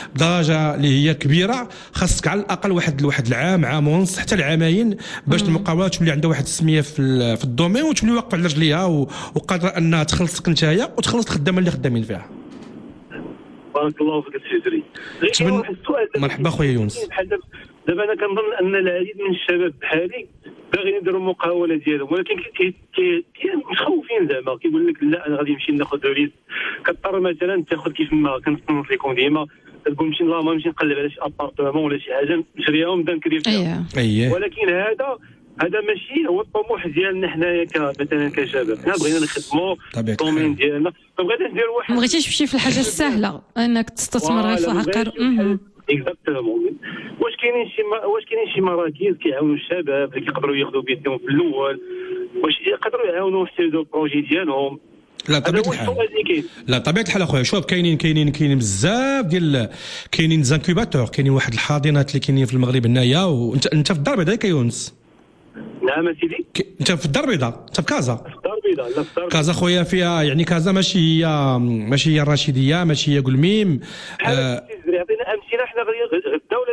بدرجه اللي هي كبيره خاصك على الاقل واحد واحد العام، عام ونص، حتى العامين باش المقاوله تولي عندها واحد السميه في في الدومين وتولي واقفه على رجليها وقادره انها تخلصك نتايا وتخلص الخدامه اللي خدامين فيها. بارك الله فيك السيدري. مرحبا خويا يونس. دابا انا كنظن ان العديد من الشباب بحالي باغيين يديروا المقاوله ديالهم، ولكن متخوفين زعما، كيقول لك لا انا غادي نمشي ناخذ ريسك، كضطر مثلا تاخذ كيف ما كنصنف لكم ديما، تقول نمشي لا ما نمشي نقلب على شي ابارتمون ولا شي حاجه نشريها ونبدا نكري فيها. أيه. ولكن هذا هذا ماشي هو الطموح ديالنا حنايا مثلا كشباب، حنا بغينا نخدموا الدومين ديالنا، ما بغيناش نديروا واحد، ما بغيتيش تمشي في الحاجه السهله انك تستثمر غير في عقار. اكزاكتومون. واش كاينين شي واش كاينين شي مراكز كيعاونوا الشباب اللي كيقدروا ياخذوا بيدهم في الاول، واش يقدروا يعاونوا يحتاجوا البروجي ديالهم؟ لا طبيعه الحال، لا طبيعه الحال اخويا. شوف كاينين كاينين كاينين بزاف ديال كاينين زانكوباتور، كاينين واحد الحاضنات اللي كاينين في المغرب هنايا، وانت انت في الدار البيضاء يا يونس؟ نعم سيدي. انت في الدار البيضاء، انت في كازا؟ في الدار البيضاء. لا في الدار كازا خويا فيها يعني كازا ماشي هي ماشي هي الرشيديه، ماشي هي قلميم. آه يعطينا امثله، حنا غدا ولا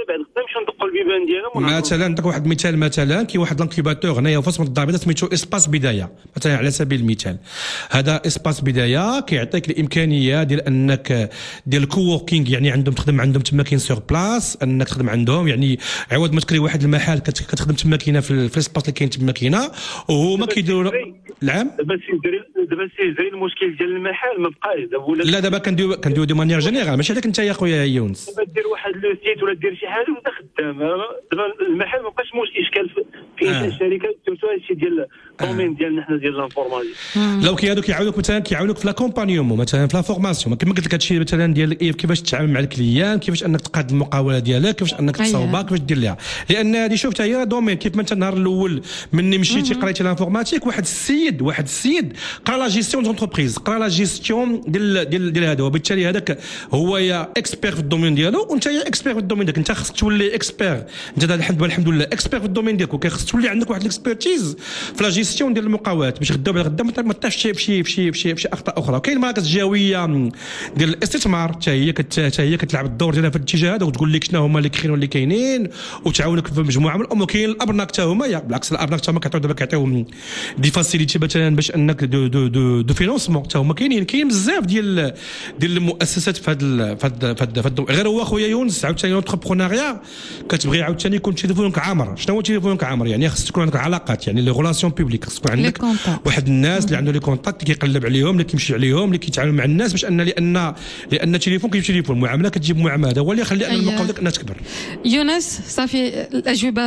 بعد غدا نمشيو ندقوا البيبان ديالهم. مثلا نعطيك واحد المثال، مثلا كاين واحد لانكيباتور هنايا في وسط الدار البيضاء سميتو اسباس بدايه، مثلا على سبيل المثال. هذا اسباس بدايه كيعطيك الامكانيه ديال انك ديال الكووركينغ، يعني عندهم تخدم عندهم تما كاين سور بلاص، انك تخدم عندهم، يعني عوض ما تكري واحد المحل كتخدم تما كاينه في الاسباس اللي كاين تما كاينه، وهما كيديروا العام. دابا سي دابا سي زي المشكل ديال المحل ما بقاش. لا دابا كنديرو كنديرو دو مانيير جينيرال، ماشي هذاك انت يا خويا يونس. دابا دير واحد لو سيت ولا دير شي حاجه وانت خدام. دابا المحل ما بقاش موش اشكال في انشاء الشركه، سورتو هادشي ديال الدومين ديالنا حنا ديال لانفورماتيك. لو كي هادو كيعاونوك مثلا كيعاونوك في لاكومبانيومون، مثلا في لا فورماسيون، كما قلت لك هادشي مثلا ديال كيفاش تتعامل مع الكليان، كيفاش انك تقاد المقاوله ديالك، كيفاش انك تصاوبها، كيفاش دير ليها. لان هذه شفت هي دومين كيف ما انت النهار الاول مني مشيتي قريتي لانفورماتيك، واحد السيد واحد السيد قرا لا جيستيون دونتربريز، قرا لا جيستيون ديال ديال ديال هذا، وبالتالي هذاك هو يا اكسبير في الدومين ديالو وانت يا اكسبير في الدومين ديالك. انت خصك تولي اكسبير، انت الحمد الحمد لله اكسبير في الدومين ديالك، وكيخص تولي عندك واحد الاكسبيرتيز في لا جيستيون ديال المقاولات باش غدا بعد غدا ما تطيحش في شي في شي في شي اخطاء اخرى. وكاين مراكز جهويه ديال الاستثمار حتى هي حتى هي كتلعب الدور ديالها في الاتجاه هذا، وتقول لك شنو هما اللي كاينين واللي كاينين، وتعاونك في مجموعه من الامور. كاين الابناك حتى هما، بالعكس الابناك حتى هما كيعطيو دابا كيعطيو دي فاسيليتي مثلا باش انك دو دو دو, دو فينونسمون حتى هما كاينين. كاين بزاف ديال ديال المؤسسات في هذا في هذا غير هو خويا يونس عاوتاني لونتربرونيا كتبغي عاوتاني يكون تليفونك عامر. شنو هو تليفونك عامر؟ يعني خص تكون عندك علاقات، يعني لي ريلاسيون بوبليك، خص تكون عندك واحد الناس اللي عنده لي كونتاكت اللي كيقلب عليهم، اللي كيمشي عليهم، اللي كيتعامل مع الناس، باش ان لان لان التليفون كيجيب تليفون، معامله كتجيب معامله، هذا هو اللي يخلي ان المقاوله ديالك انها تكبر. يونس صافي الاجوبه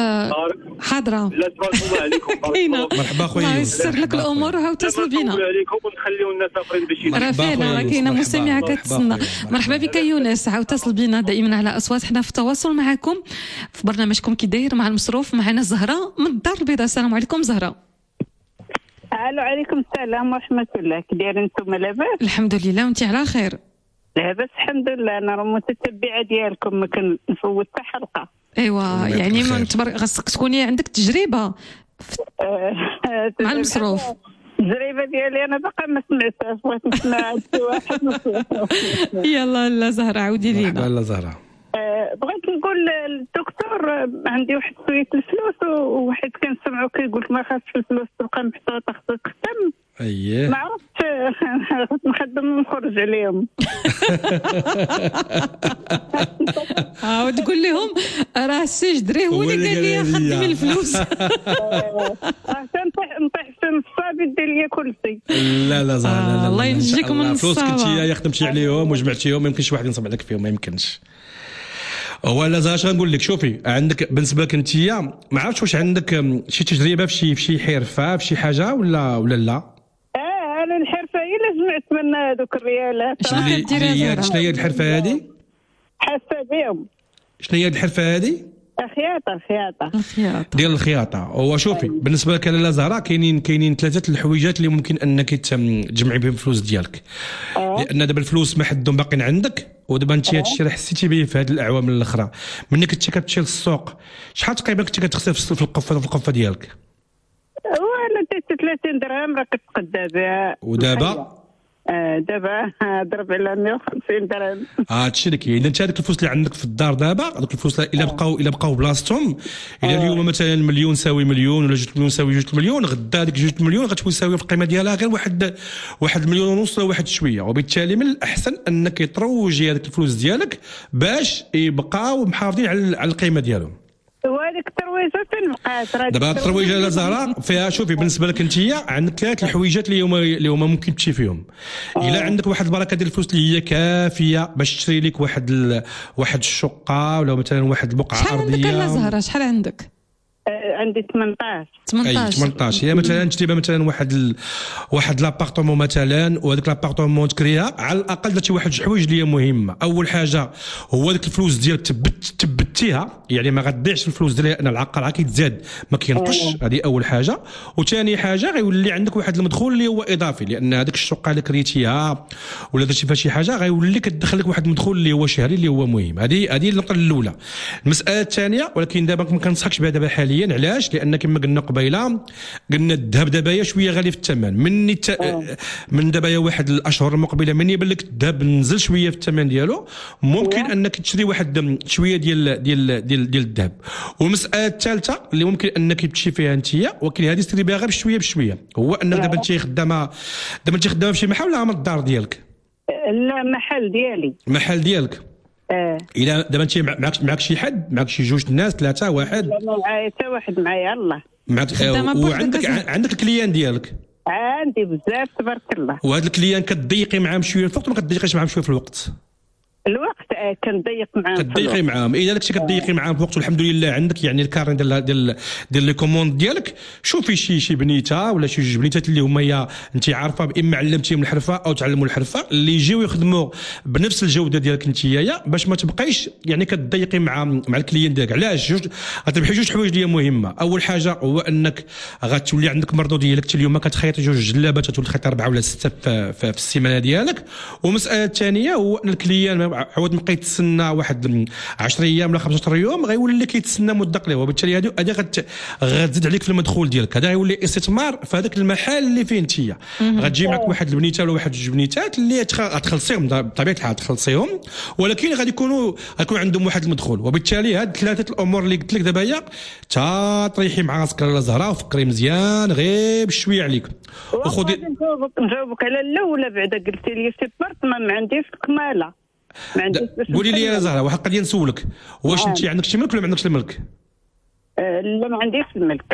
حاضره. لا تبارك الله عليكم. كاينه. مرحبا خويا الله يسر لك الامور وتصل بينا. عليكم ونخليو الناس اخرين باش راه فعلا راه كاينه مستمعه كتسنى. مرحبا بك يونس، عاود اتصل بينا دائما على اصوات. حنا في التواصل معكم في برنامجكم كي داير مع المصروف. معنا زهره من الدار البيضاء. السلام عليكم زهره. الو عليكم السلام ورحمه الله. كي دايرين نتوما لاباس؟ الحمد لله وانت على خير؟ لاباس الحمد لله. انا راه متتبعه ديالكم، ما كنفوت حتى حلقه. ايوا يعني من تبارك خاصك تكوني عندك تجربه مع المصروف. التجربه ديالي انا باقا ما سمعتهاش، بغيت نسمع شي واحد. يلا لا زهره عاودي لينا. لا زهره بغيت نقول للدكتور عندي واحد شويه الفلوس، وواحد كنسمعو كيقول ما خاصش الفلوس تبقى محطوطه، خصك تخدم. اييه ما عرفتش نخدم ونخرج عليهم. اه وتقول لهم راه السي جدري هو اللي قال لي خدمي الفلوس. نطيح نطيح في الصابي دير لي كل شيء. لا لا زهر لا لا الله ينجيك من الصعوبه. الفلوس كنتي خدمتي عليهم وجمعتيهم، ما يمكنش واحد ينصب عليك فيهم، ما يمكنش. هو لا زهر غنقول لك شوفي، عندك بالنسبه لك انت ما عرفتش واش عندك شي تجربه في شي في شي حرفه في شي حاجه ولا ولا لا؟ انا الحرفه هي اللي جمعت من هذوك الريالات. شنو هي شنو هي الحرفه هذه؟ حاسه بهم. شنو هي الحرفه هذه؟ الخياطه. الخياطه الخياطه ديال الخياطه. هو شوفي بالنسبه لك لاله زهراء كاينين كاينين ثلاثه الحويجات اللي ممكن انك تجمعي بهم الفلوس ديالك. أوه. لان دابا الفلوس ما حدهم باقيين عندك، ودابا انت هادشي راه حسيتي به في هذه الاعوام الاخرى. ملي كنتي كتمشي للسوق شحال تقريبا كنتي كتخسر في القفه في القفه ديالك؟ وانا ديت ثلاثين درهم راه كتقدا بها. ودابا آه دابا ضرب على مية وخمسين درهم. هادشي اللي كاين. انت هذوك الفلوس اللي عندك في الدار دابا، هذوك الفلوس الا بقاو الا بقاو بلاصتهم، الا اليوم مثلا المليون ساوي مليون ولا جوج مليون ساوي جوج مليون، غدا هذيك جوج مليون غتولي ساويه في القيمه ديالها غير واحد واحد المليون ونص ولا واحد شويه. وبالتالي من الاحسن انك تروجي هذيك الفلوس ديالك باش يبقاو محافظين على على القيمه ديالهم. وهذيك الترويجه فين بقات؟ دابا الترويجه لا زهراء فيها شوفي بالنسبه لك انت عندك ثلاث الحويجات اللي هما اللي هما ممكن تمشي فيهم. الا عندك واحد البركه ديال الفلوس اللي هي كافيه باش تشري لك واحد ال... واحد الشقه ولا مثلا واحد البقعه شحال ارضيه. شحال عندك لا زهره؟ شحال عندك؟ آه عندي ثمنطاش. ثمنطاش ثمنطاش هي مثلا تشري مثلا واحد ال... واحد لابارتومون مثلا، وهذاك لابارتومون تكريها على الاقل درتي واحد الحوايج اللي هي مهمه. اول حاجه هو ديك الفلوس ديالك تبت تبتيها، يعني ما غتضيعش الفلوس ديالها، ان العقار كيتزاد ما كينقصش. هذه اول حاجه. وثاني حاجه غيولي عندك واحد المدخول اللي هو اضافي، لان هذيك الشقه اللي كريتيها ولا درتي فيها شي حاجه غيولي كتدخل لك واحد المدخول اللي هو شهري اللي هو مهم. هذه هذه النقطه الاولى. المساله الثانيه ولكن دابا ما كنصحكش بها دابا حاليا. علاش؟ علاش؟ لان كما قلنا قبيله قلنا الذهب دابا شويه غالي في الثمن من ت... من دابا واحد الاشهر المقبله من يبان لك الذهب نزل شويه في الثمن ديالو ممكن انك تشري واحد شويه ديال ديال ديال ديال الذهب. والمساله الثالثه اللي ممكن انك تمشي فيها انت ولكن هذه تشري بها غير بشويه بشويه هو انك دابا انت خدامه دابا انت خدامه في شي محل ولا من الدار ديالك؟ لا محل ديالي. محل ديالك اه الى دابا انت معك معك شي حد معك شي جوج الناس ثلاثه واحد؟ لا معايا حتى واحد معايا الله معك آه وعندك عندك الكليان ديالك؟ عندي بزاف تبارك الله. وهذا الكليان كتضيقي معاهم شويه الوقت ما كتضيقيش معاهم شويه في الوقت؟ الوقت آه كنضيق معاهم كتضيقي معاهم اذا كنتي كتضيقي معاهم في الوقت والحمد لله عندك يعني الكارين ديال ديال ديال لي كوموند ديالك شوفي شي شي بنيته ولا شي جوج بنيتات اللي هما يا انت عارفه اما علمتيهم الحرفه او تعلموا الحرفه اللي يجيو يخدموا بنفس الجوده ديالك انتيا باش ما تبقايش يعني كتضيقي مع مع الكليان ديالك. علاش؟ جوج غتربحي جوج حوايج اللي هي مهمه. اول حاجه هو انك غتولي عندك مردود ديالك حتى اليوم كتخيطي جوج جلابات تولي تخيط اربعه ولا سته في, في, في السيمانه ديالك. والمساله الثانيه هو ان الكليان عاود ما يتسنى واحد عشرة ايام ولا خمسة عشر يوم غيولي كيتسنى مده قليله وبالتالي هذه هذه غتزيد عليك في المدخول ديالك. هذا غيولي استثمار في هذاك المحل اللي فيه انت غتجي معك واحد البنيته ولا واحد جوج بنيتات اللي غتخلصيهم بطبيعه الحال تخلصيهم ولكن غادي يكونوا غيكون عندهم واحد المدخول. وبالتالي هاد ثلاثه الامور اللي قلت لك دابا هي تا طريحي مع راسك لاله زهراء وفكري مزيان غير بشويه عليك وخذي. نجاوبك على الاولى بعدا قلتي لي سيبارت ما عنديش الكماله. قولي لي يا زهره واحد القضيه نسولك واش انت عندك شي ملك ولا ما عندكش الملك؟ أه لا ما عنديش الملك.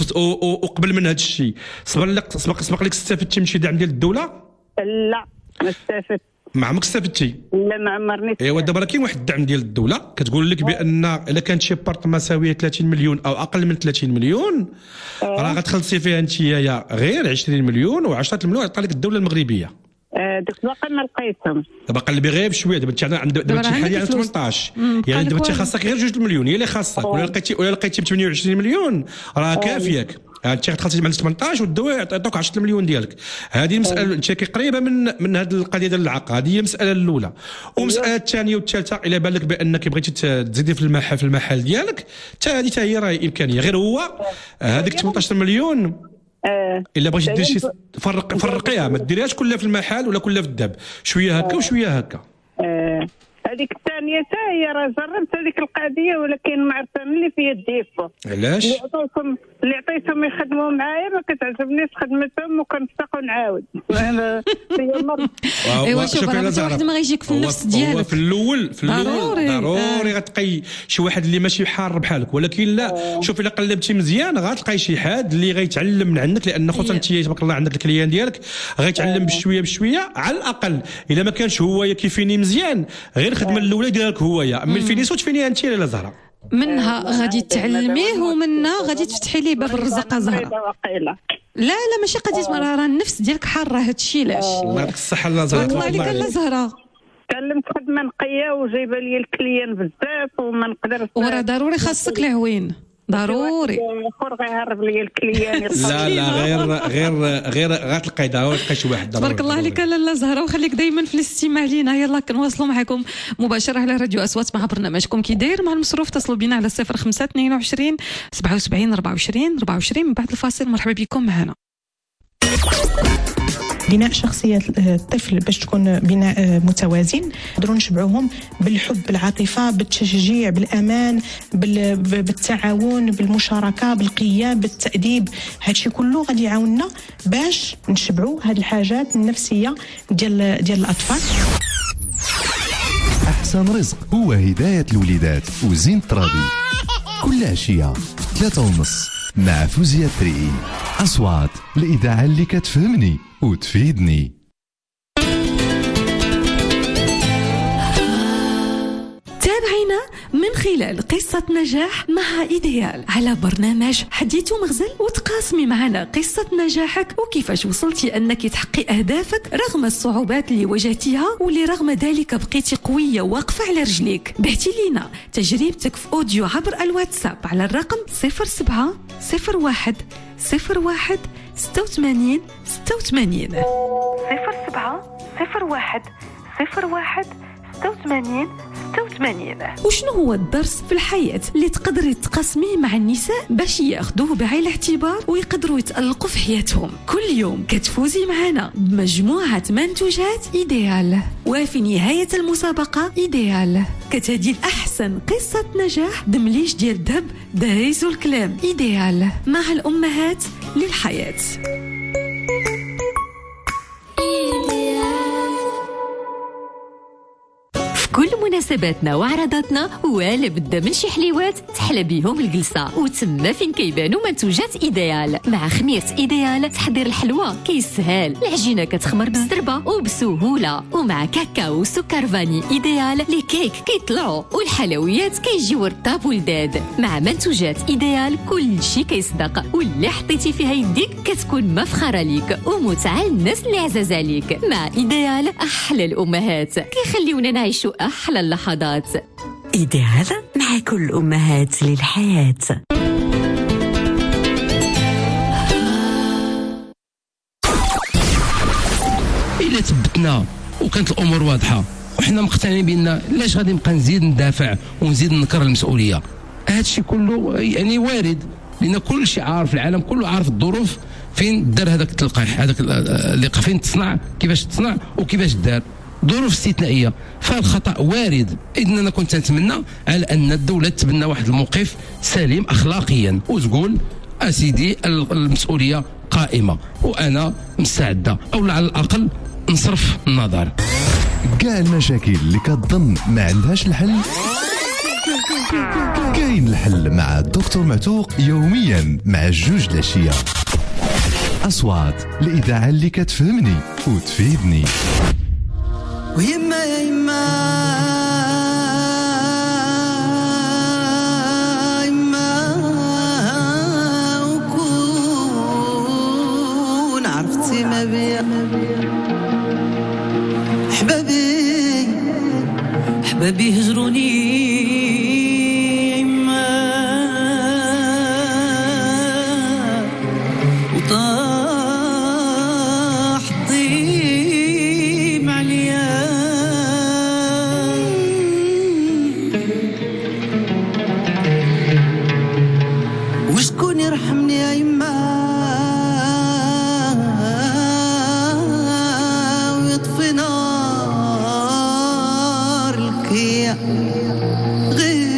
وقبل من هذا الشيء سبق لك سبق سبق لك استفدتي من شي دعم ديال الدوله؟ لا ما استفدت. ما عمرك استفدتي؟ لا ما عمرني. ايوا دابا كاين واحد الدعم ديال الدوله كتقول لك بان الا كانت شي بارت مساويه ثلاثين مليون او اقل من ثلاثين مليون راه غتخلصي فيها انت يا غير عشرين مليون وعشرة المليون عطا لك الدوله المغربيه. دوك باقي ما لقيتهم. دابا قلبي غير بشويه دابا انت عندك دابا انت حاليا ثمنطاش يعني دابا انت خاصك غير جوج المليون هي اللي خاصك ولا لقيتي ولا لقيتي ب ثمانية وعشرين مليون راه كافياك. انت غتخلصي مع ثمنطاش والدواء يعطوك عشرة المليون ديالك. هذه المساله انت كي قريبه من من هذه القضيه ديال العقد. هذه هي المساله الاولى. والمساله الثانيه والثالثه الى بان لك بانك بغيتي تزيدي في المحل في المحل ديالك حتى هذه حتى هي راه امكانيه غير هو هذيك ثمنطاش مليون آه. الا بغيتي دير شي فرق فرقيها ما ديريهاش كلها في المحل ولا كلها في الذهب شويه هكا وشويه هكا. آه. هذيك الثانيه حتى هي راه جربت هذيك القضيه ولكن ما عرفتها ملي في يديفو. علاش؟ اللي عطيتهم اللي عطيتهم يخدموا معايا ما كتعجبنيش خدمتهم وكنفتق ونعاود. ايوا شوف راه واحد ما غيجيك في النفس ديالك. هو في الاول في الاول ضروري, ضروري غتلقاي شي واحد اللي ماشي حار بحالك ولكن لا شوف الا قلبتي مزيان غتلقاي شي حد اللي غيتعلم من عندك لان خصوصا انت تبارك الله عندك الكليان ديالك غيتعلم بشويه بشويه على الاقل الا ما كانش هو كيفيني مزيان غير الخدمه الاولى ديالك هو يا من الفينيس وتفيني انت لا زهره. منها غادي تعلميه ومنها غادي تفتحي ليه باب الرزق زهره. لا لا ماشي قضيه راه النفس ديالك حاره هادشي علاش. الله يعطيك الصحه لا زهره. الله عليك لا زهره. تعلمت خدمه نقيه وجايبه لي الكليان بزاف وما نقدرش. وراه ضروري خاصك العوين ضروري. اخر غيهرب لي الكليان. لا لا غير غير غير غتلقاي ضروري تلقاي شي واحد ضروري. تبارك الله عليك لاله زهره وخليك دائما في الاستماع لينا. يلا كنواصلوا معكم مباشره على راديو اصوات مع برنامجكم كي داير مع المصروف. اتصلوا بنا على صفر خمسة اثنين وعشرين سبعة وسبعين أربعة وعشرين أربعة وعشرين. من بعد الفاصل مرحبا بكم معنا. بناء شخصية الطفل باش تكون بناء متوازن نقدروا نشبعوهم بالحب بالعاطفة بالتشجيع بالأمان بالتعاون بالمشاركة بالقيام بالتأديب. هادشي كله غادي يعاوننا باش نشبعوا هاد الحاجات النفسية ديال ديال الأطفال. أحسن رزق هو هداية الوليدات وزين ترابي كل عشية ثلاثة ونص مع فوزية تريئي. أصوات الإذاعة اللي كتفهمني وتفيدني. تابعينا من خلال قصة نجاح مع إيديال على برنامج حديث ومغزل وتقاسمي معنا قصة نجاحك وكيفاش وصلتي أنك تحققي أهدافك رغم الصعوبات اللي واجهتيها واللي رغم ذلك بقيتي قوية واقفة على رجليك. بعتي لينا تجربتك في أوديو عبر الواتساب على الرقم صفر سبعة صفر واحد صفر واحد ستة وثمانين ستة وثمانين صفر سبعة صفر واحد صفر واحد ستة وثمانين ستة وثمانين. وشنو هو الدرس في الحياة اللي تقدري تقاسميه مع النساء باش ياخذوه بعين الاعتبار ويقدروا يتألقوا في حياتهم؟ كل يوم كتفوزي معنا بمجموعة منتوجات إيديال، وفي نهاية المسابقة إيديال كتهدي أحسن قصة نجاح دمليش ديال الذهب دايز الكلام. إيديال مع الأمهات للحياة. كل مناسباتنا وعرضاتنا ولا بد من شي حليوات تحلى بيهم الجلسه، وتما فين كيبانوا منتوجات ايديال. مع خميره ايديال تحضير الحلوى كيسهل، العجينه كتخمر بالزربه وبسهوله، ومع كاكاو وسكر فاني ايديال لي كيك كيطلعوا والحلويات كيجيو رطاب ولداد. مع منتوجات ايديال كل شي كيصدق، واللي حطيتي فيها يديك كتكون مفخره ليك ومتعه للناس اللي عزاز عليك. مع ايديال احلى الامهات كيخليونا نعيشوا أحلى اللحظات. إيديال مع كل أمهات للحياة. إلا تبتنا وكانت الأمور واضحة وحنا مقتنعين بأن لاش غادي نبقى نزيد ندافع ونزيد نكر المسؤولية. هذا الشيء كله يعني وارد، لأن كل شيء عارف في العالم كله عارف الظروف فين دار هذاك التلقيح، هذاك اللي فين تصنع، كيفاش تصنع وكيفاش دار، ظروف استثنائيه. فالخطا وارد. اذا انا كنت نتمنى على ان الدوله تبنى واحد الموقف سليم اخلاقيا وتقول اسيدي المسؤوليه قائمه وانا مستعده، او على الاقل نصرف النظر. كاع المشاكل اللي كتظن ما عندهاش الحل كاين الحل مع الدكتور معتوق يوميا مع الجوج العشيه. اصوات الاذاعه اللي كتفهمني وتفيدني. ويما يا يما يما وكون عرفتي ما بيا حبابي حبابي هجروني يما وطاح الطيب عليا وشكون يرحمني يا يما ويطفي نار الكيا غير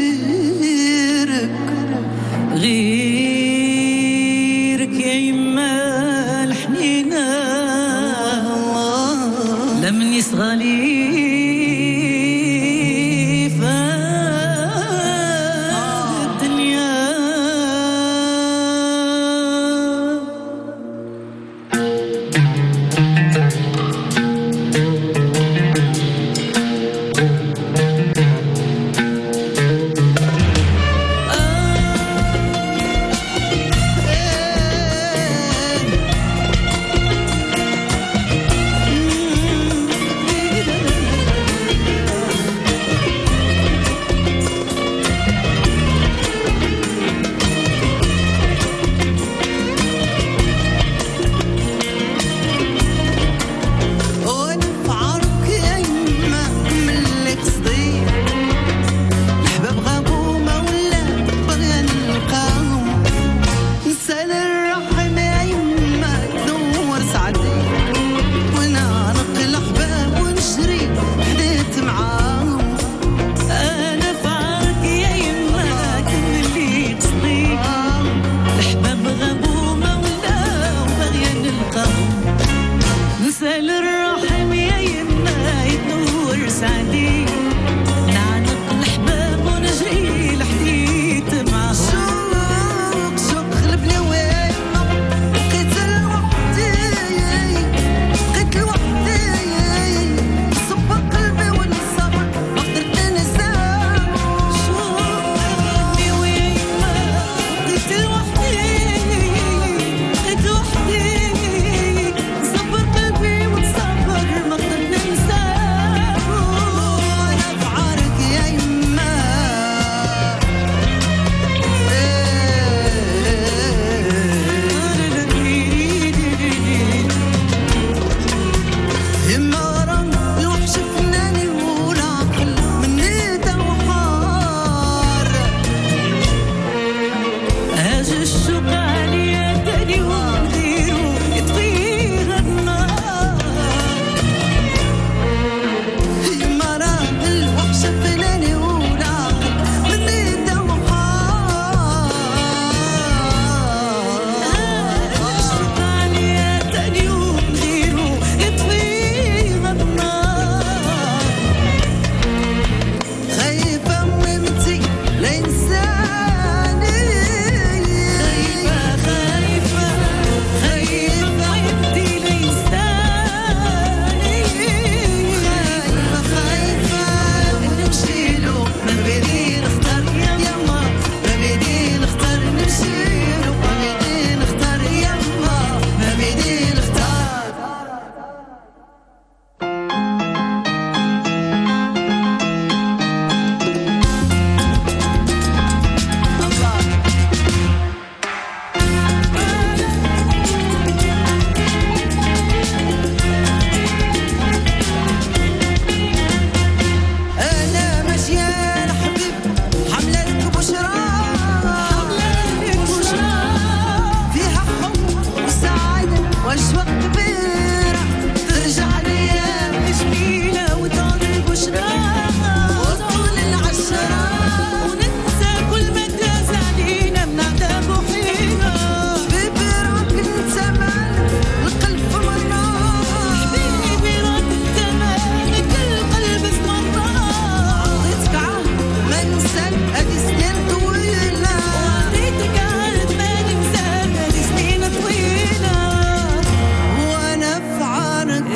واشواق كبيره ترجع ليا جميله وطول البشرى وطول العشره وننسى كل ما داز علينا من عذاب وحيره حبيبي راك انت مال القلب في مرة حبيبي راك انت مال كل قلب في مرة عطيتك عهد ما ننسى هذه سنين طويله وعطيتك عهد ما ننسى هذه سنين طويله وانا في عانك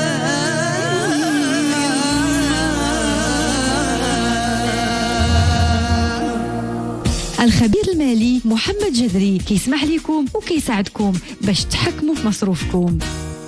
الخبير المالي محمد جذري كيسمح لكم وكيساعدكم باش تحكموا في مصروفكم.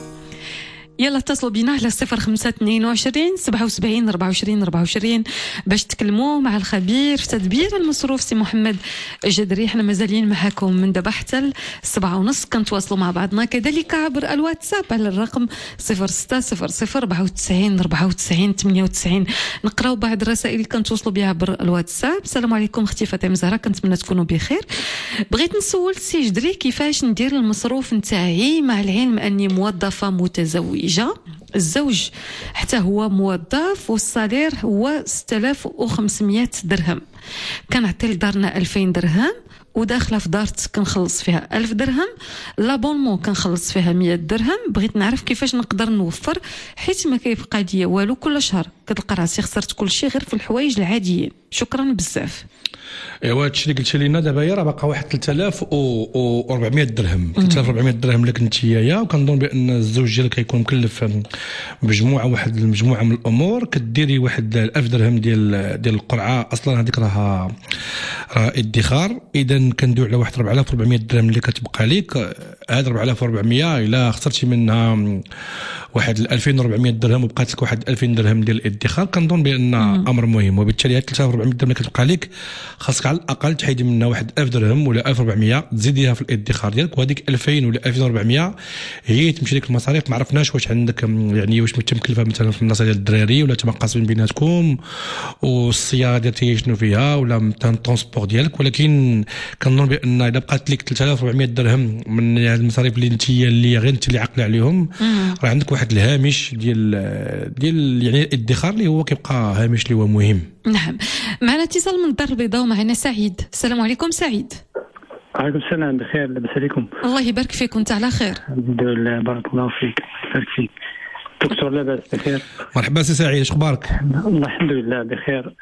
يلا اتصلوا بينا على صفر خمسة اثنين وعشرين سبعة وسبعين أربعة وعشرين أربعة وعشرين باش تكلموا مع الخبير في تدبير المصروف سي محمد جدري. احنا مازالين معكم من دابا حتى السبعة ونص كنتواصلوا مع بعضنا كذلك عبر الواتساب على الرقم صفر ستة صفر صفر أربعة وتسعين أربعة وتسعين ثمانية وتسعين. نقراو بعض الرسائل اللي كنتواصلوا بها عبر الواتساب. السلام عليكم اختي فاطمه زهره، كنتمنى تكونوا بخير. بغيت نسول سي جدري كيفاش ندير المصروف نتاعي مع العلم اني موظفه متزوجه، الزوج حتى هو موظف والصالير هو ستة آلاف وخمسمائة درهم. كنعطي لدارنا ألفين درهم وداخله في دارت كنخلص فيها ألف درهم، لابونمون كنخلص فيها مية درهم. بغيت نعرف كيفاش نقدر نوفر حيت ما كيبقى ليا والو كل شهر، كتلقى راسي خسرت كل شيء غير في الحوايج العاديين. شكرا بزاف. ايوا هادشي اللي قلتي لينا دابا راه باقا واحد ثلاثة آلاف وأربعمائة درهم ثلاثة آلاف وأربعمائة درهم اللي كنتي يا وكنظن بان الزوج ديالك كيكون مكلف بمجموعه واحد المجموعه من الامور. كديري واحد ألف درهم ديال ديال القرعه، اصلا هذيك راها راه ادخار. اذا كندوي على واحد أربعة آلاف وأربعمائة درهم اللي كتبقى لك. هاد أربعة آلاف وأربعمائة الا خسرتي منها واحد ألفين وأربعمائة درهم وبقات لك واحد ألفين درهم ديال الادخار، كنظن بان امر مهم. وبالتالي هاد ثلاثة آلاف وأربعمائة درهم اللي كتبقى لك خاصك على الاقل تحيدي منها واحد ألف درهم ولا ألف وأربعمائة تزيديها في الادخار ديالك، وهذيك ألفين ولا ألفين وأربعمائة هي تمشي لك المصاريف. ما عرفناش واش عندك يعني واش متكلفه مثلا في المصاريف ديال الدراري ولا تبقاسمين بيناتكم والصياغه ديالتي شنو فيها ولا مثلا الترونسبور ديالك. ولكن كنظن بان اذا بقات لك ثلاثة آلاف وأربعمائة درهم من هاد المصاريف اللي انت اللي غير انت اللي عاقله عليهم، راه عندك واحد الهامش ديال ديال يعني الادخار اللي هو كيبقى هامش اللي هو مهم. نعم. معنا اتصال من الدار البيضاء ومعنا سعيد. السلام عليكم سعيد. وعليكم السلام، بخير لاباس عليكم؟ الله يبارك فيك وانت على خير. الحمد لله، بارك الله فيك. يبارك فيك دكتور، لاباس بخير؟ مرحبا سي سعيد، اش اخبارك؟ الله الحمد لله بخير.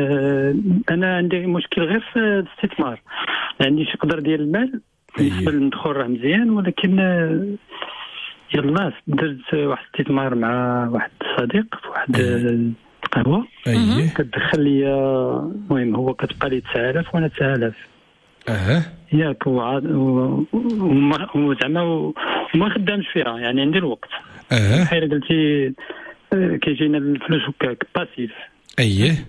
أه انا عندي مشكل غير في الاستثمار، عندي شي قدر ديال المال بالنسبه للمدخول راه مزيان، ولكن يلا درت واحد الاستثمار مع واحد الصديق في واحد القهوه اييه كتدخل لي. المهم هو كتبقى لي تسعة آلاف وانا تسعة آلاف. اها ياك وزعما وما خدامش فيها، يعني عندي الوقت. اها بحال قلتي كيجينا الفلوس هكاك باسيف. اييه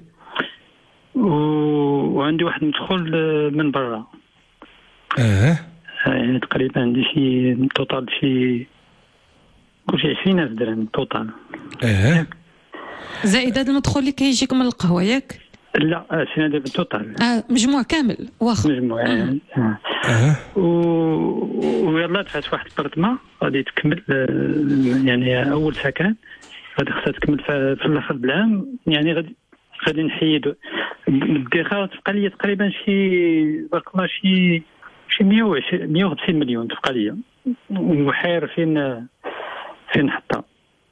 وعندي واحد مدخول من برا. اها يعني تقريبا عندي شي توتال شي كلشي عشرين ألف درهم توتال. اها زائد هذا المدخول اللي كيجيك من القهوه ياك؟ لا عشرين ألف توتال. اه مجموع كامل واخا مجموع يعني. اها و... ويلا دفعت واحد البرطمه غادي تكمل يعني اول سكن غادي خصها تكمل في الاخر بالعام. يعني غادي غادي نحيد الادخار تبقى لي تقريبا شي رقم شي شي مية وعشرين مية وخمسين مليون تبقى لي، وحير فين فين نحطها.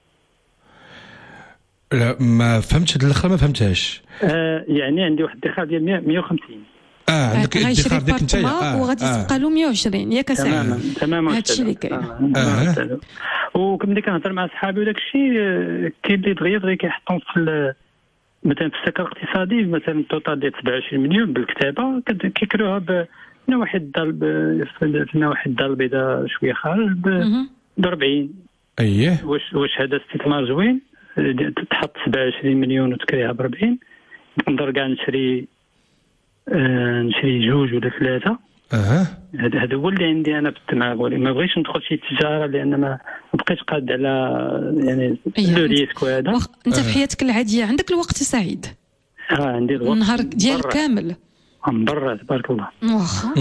لا ما فهمتش هاد الاخر، ما فهمتهاش. آه يعني عندي واحد الادخار ديال مية وخمسين. اه عندك الادخار ديالك نتايا اه وغادي تبقى له مية وعشرين ياك سعيد؟ تماما تماما هادشي اللي كاين. اه وملي كنهضر مع صحابي وداك الشيء كاين اللي دغيا دغيا كيحطهم في مثلا في السكه الاقتصادي، مثلا التوتال ديال سبعة وعشرين مليون بالكتابه كيكروها ب واحد الدار في واحد الدار البيضاء شويه خارج ب أربعين. اييه واش واش هذا استثمار زوين؟ تحط سبعة وعشرين مليون وتكريها ب أربعين، نقدر كاع نشري آه نشري جوج ولا ثلاثه. اها هذا هذا هو اللي عندي انا في الدماغ، ما بغيتش ندخل شي تجاره لان ما بقيتش قاد على يعني لو ريسك. وهذا انت في حياتك العاديه عندك الوقت سعيد؟ اه عندي الوقت النهار ديالك كامل. مبرر تبارك الله. واخا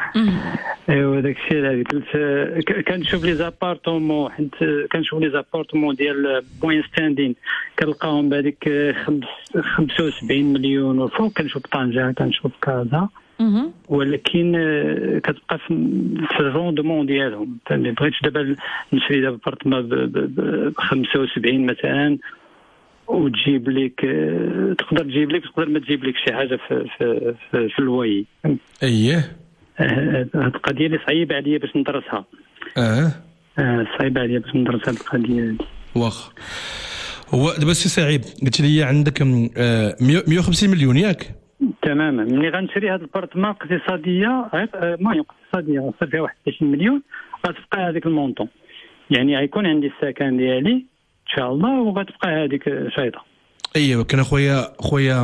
ايوا داك الشيء اللي قلت كنشوف لي زابارتومون، حيت كنشوف لي زابارتومون ديال بوين ستاندين كنلقاهم بهذيك خمسة وسبعين مليون وفوق. كنشوف طنجة، كنشوف كازا، ولكن كتبقى في الروندمون ديالهم. ما بغيتش دابا نشري دابا بارتما ب خمسة وسبعين مثلا وتجيب لك، تقدر تجيب لك تقدر ما تجيب لك شي حاجه في في في, في الواي. اييه هاد القضيه اللي صعيبه عليا باش ندرسها. اه اه صعيبه عليا باش ندرس هاد القضيه هادي. واخ هو دابا سي سعيد قلت لي عندك مية وخمسين مليون ياك؟ تماما. ملي غنشري هاد البارتمان اقتصاديه، المهم اقتصاديه غنصرف فيها واحد عشرين مليون، غتبقى هذيك المونطون. يعني غيكون عندي السكن ديالي ان شاء الله وغتبقى هذيك شايطه. ايوا كان خويا خويا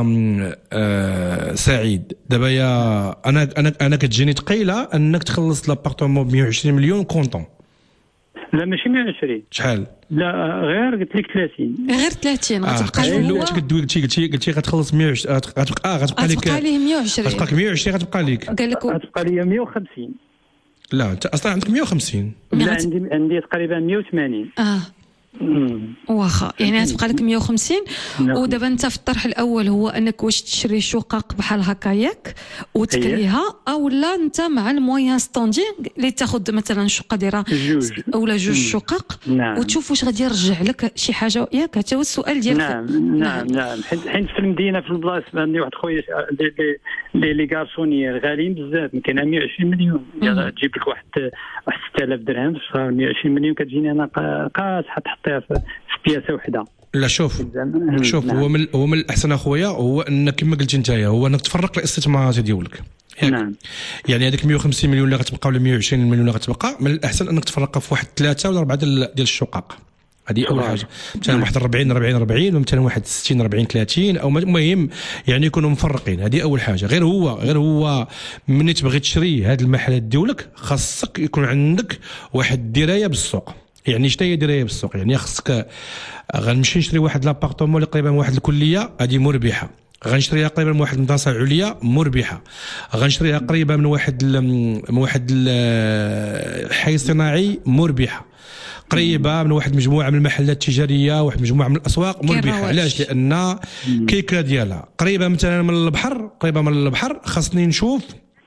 آه سعيد دابا يا انا انا انا كتجيني ثقيله انك تخلص لابارتمون ب مية وعشرين مليون كونطون. لا ماشي مية وعشرين. شحال؟ لا غير قلت لك ثلاثين. غير ثلاثين غتبقى له. هو كدوي قلتي قلتي قلتي غتخلص مية وعشرين غتبقى اه غتبقى لك غتبقى ليه مية وعشرين. غتبقى لك مية وعشرين غتبقى لك. قال لك غتبقى لي مية وخمسين. لا انت اصلا عندك مية وخمسين. لا عندي عندي تقريبا مية وثمانين. اه واخا يعني غتبقى لك مية وخمسين. ودابا انت في الطرح الاول هو انك واش تشري شقق بحال هكا ياك وتكريها، او لا انت مع المويان ستاندينغ اللي تاخذ مثلا شقه دايره اولا جوج شقق. نعم. وتشوف واش غادي يرجع لك شي حاجه ياك. حتى هو السؤال ديالك. نعم نعم نعم. حيت حيت في المدينه في البلاصه عندي واحد خويا لي لي غارسونيير غاليين بزاف، يمكن مية وعشرين مليون. تجيب لك واحد واحد ستة آلاف درهم في الشهر. مية وعشرين مليون كتجيني انا قاصحه تحطيها في بياسه وحده. لا شوف شوف نعم. هو من هو من الاحسن اخويا هو انك كما قلت انت هو انك تفرق الاستثمارات ديالك. نعم. يعني هذيك مية وخمسين مليون اللي غتبقى ولا مية وعشرين مليون اللي غتبقى، من الاحسن انك تفرقها في واحد ثلاثه ولا اربعه ديال الشقق. هذه اول حاجه. مثلا واحد أربعين أربعين أربعين ومثلا واحد ستين أربعين ثلاثين او المهم يعني يكونوا مفرقين. هذه اول حاجه. غير هو غير هو ملي تبغي تشري هاد المحلات ديالك خاصك يكون عندك واحد الدرايه بالسوق. يعني شنو هي درايه بالسوق؟ يعني خصك غنمشي نشري واحد لابارتمون اللي قريبه من واحد الكليه هذه مربحه، غنشريها قريبه من واحد المدرسه عليا مربحه، غنشريها قريبه من واحد من واحد الحي صناعي مربحه، قريبه من واحد مجموعه من المحلات التجاريه، واحد مجموعه من الاسواق مربحه. علاش؟ لان كيكه ديالها قريبه مثلا من البحر، قريبه من البحر خاصني نشوف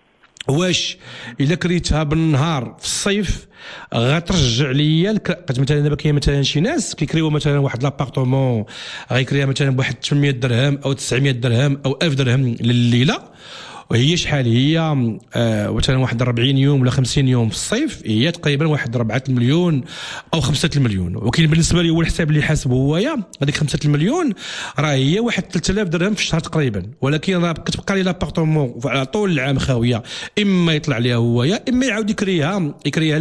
واش الا كريتها بالنهار في الصيف غترجع ليا الك... مثلا دابا كاين مثلا شي ناس كيكريو مثلا واحد لابارتمون غيكريها مثلا بواحد ثمانمية درهم او تسعمية درهم او ألف درهم لليله، وهي شحال هي آه مثلا واحد أربعين يوم ولا خمسين يوم في الصيف هي تقريبا واحد أربعة المليون او خمسة المليون. ولكن بالنسبه لي هو الحساب اللي حاسبه هويا هذيك خمسة المليون راه هي واحد ثلاثة آلاف درهم في الشهر تقريبا. ولكن راه كتبقى لي لابارتمون على طول العام خاويه، اما يطلع ليها هويا اما يعاود يكريها يكريها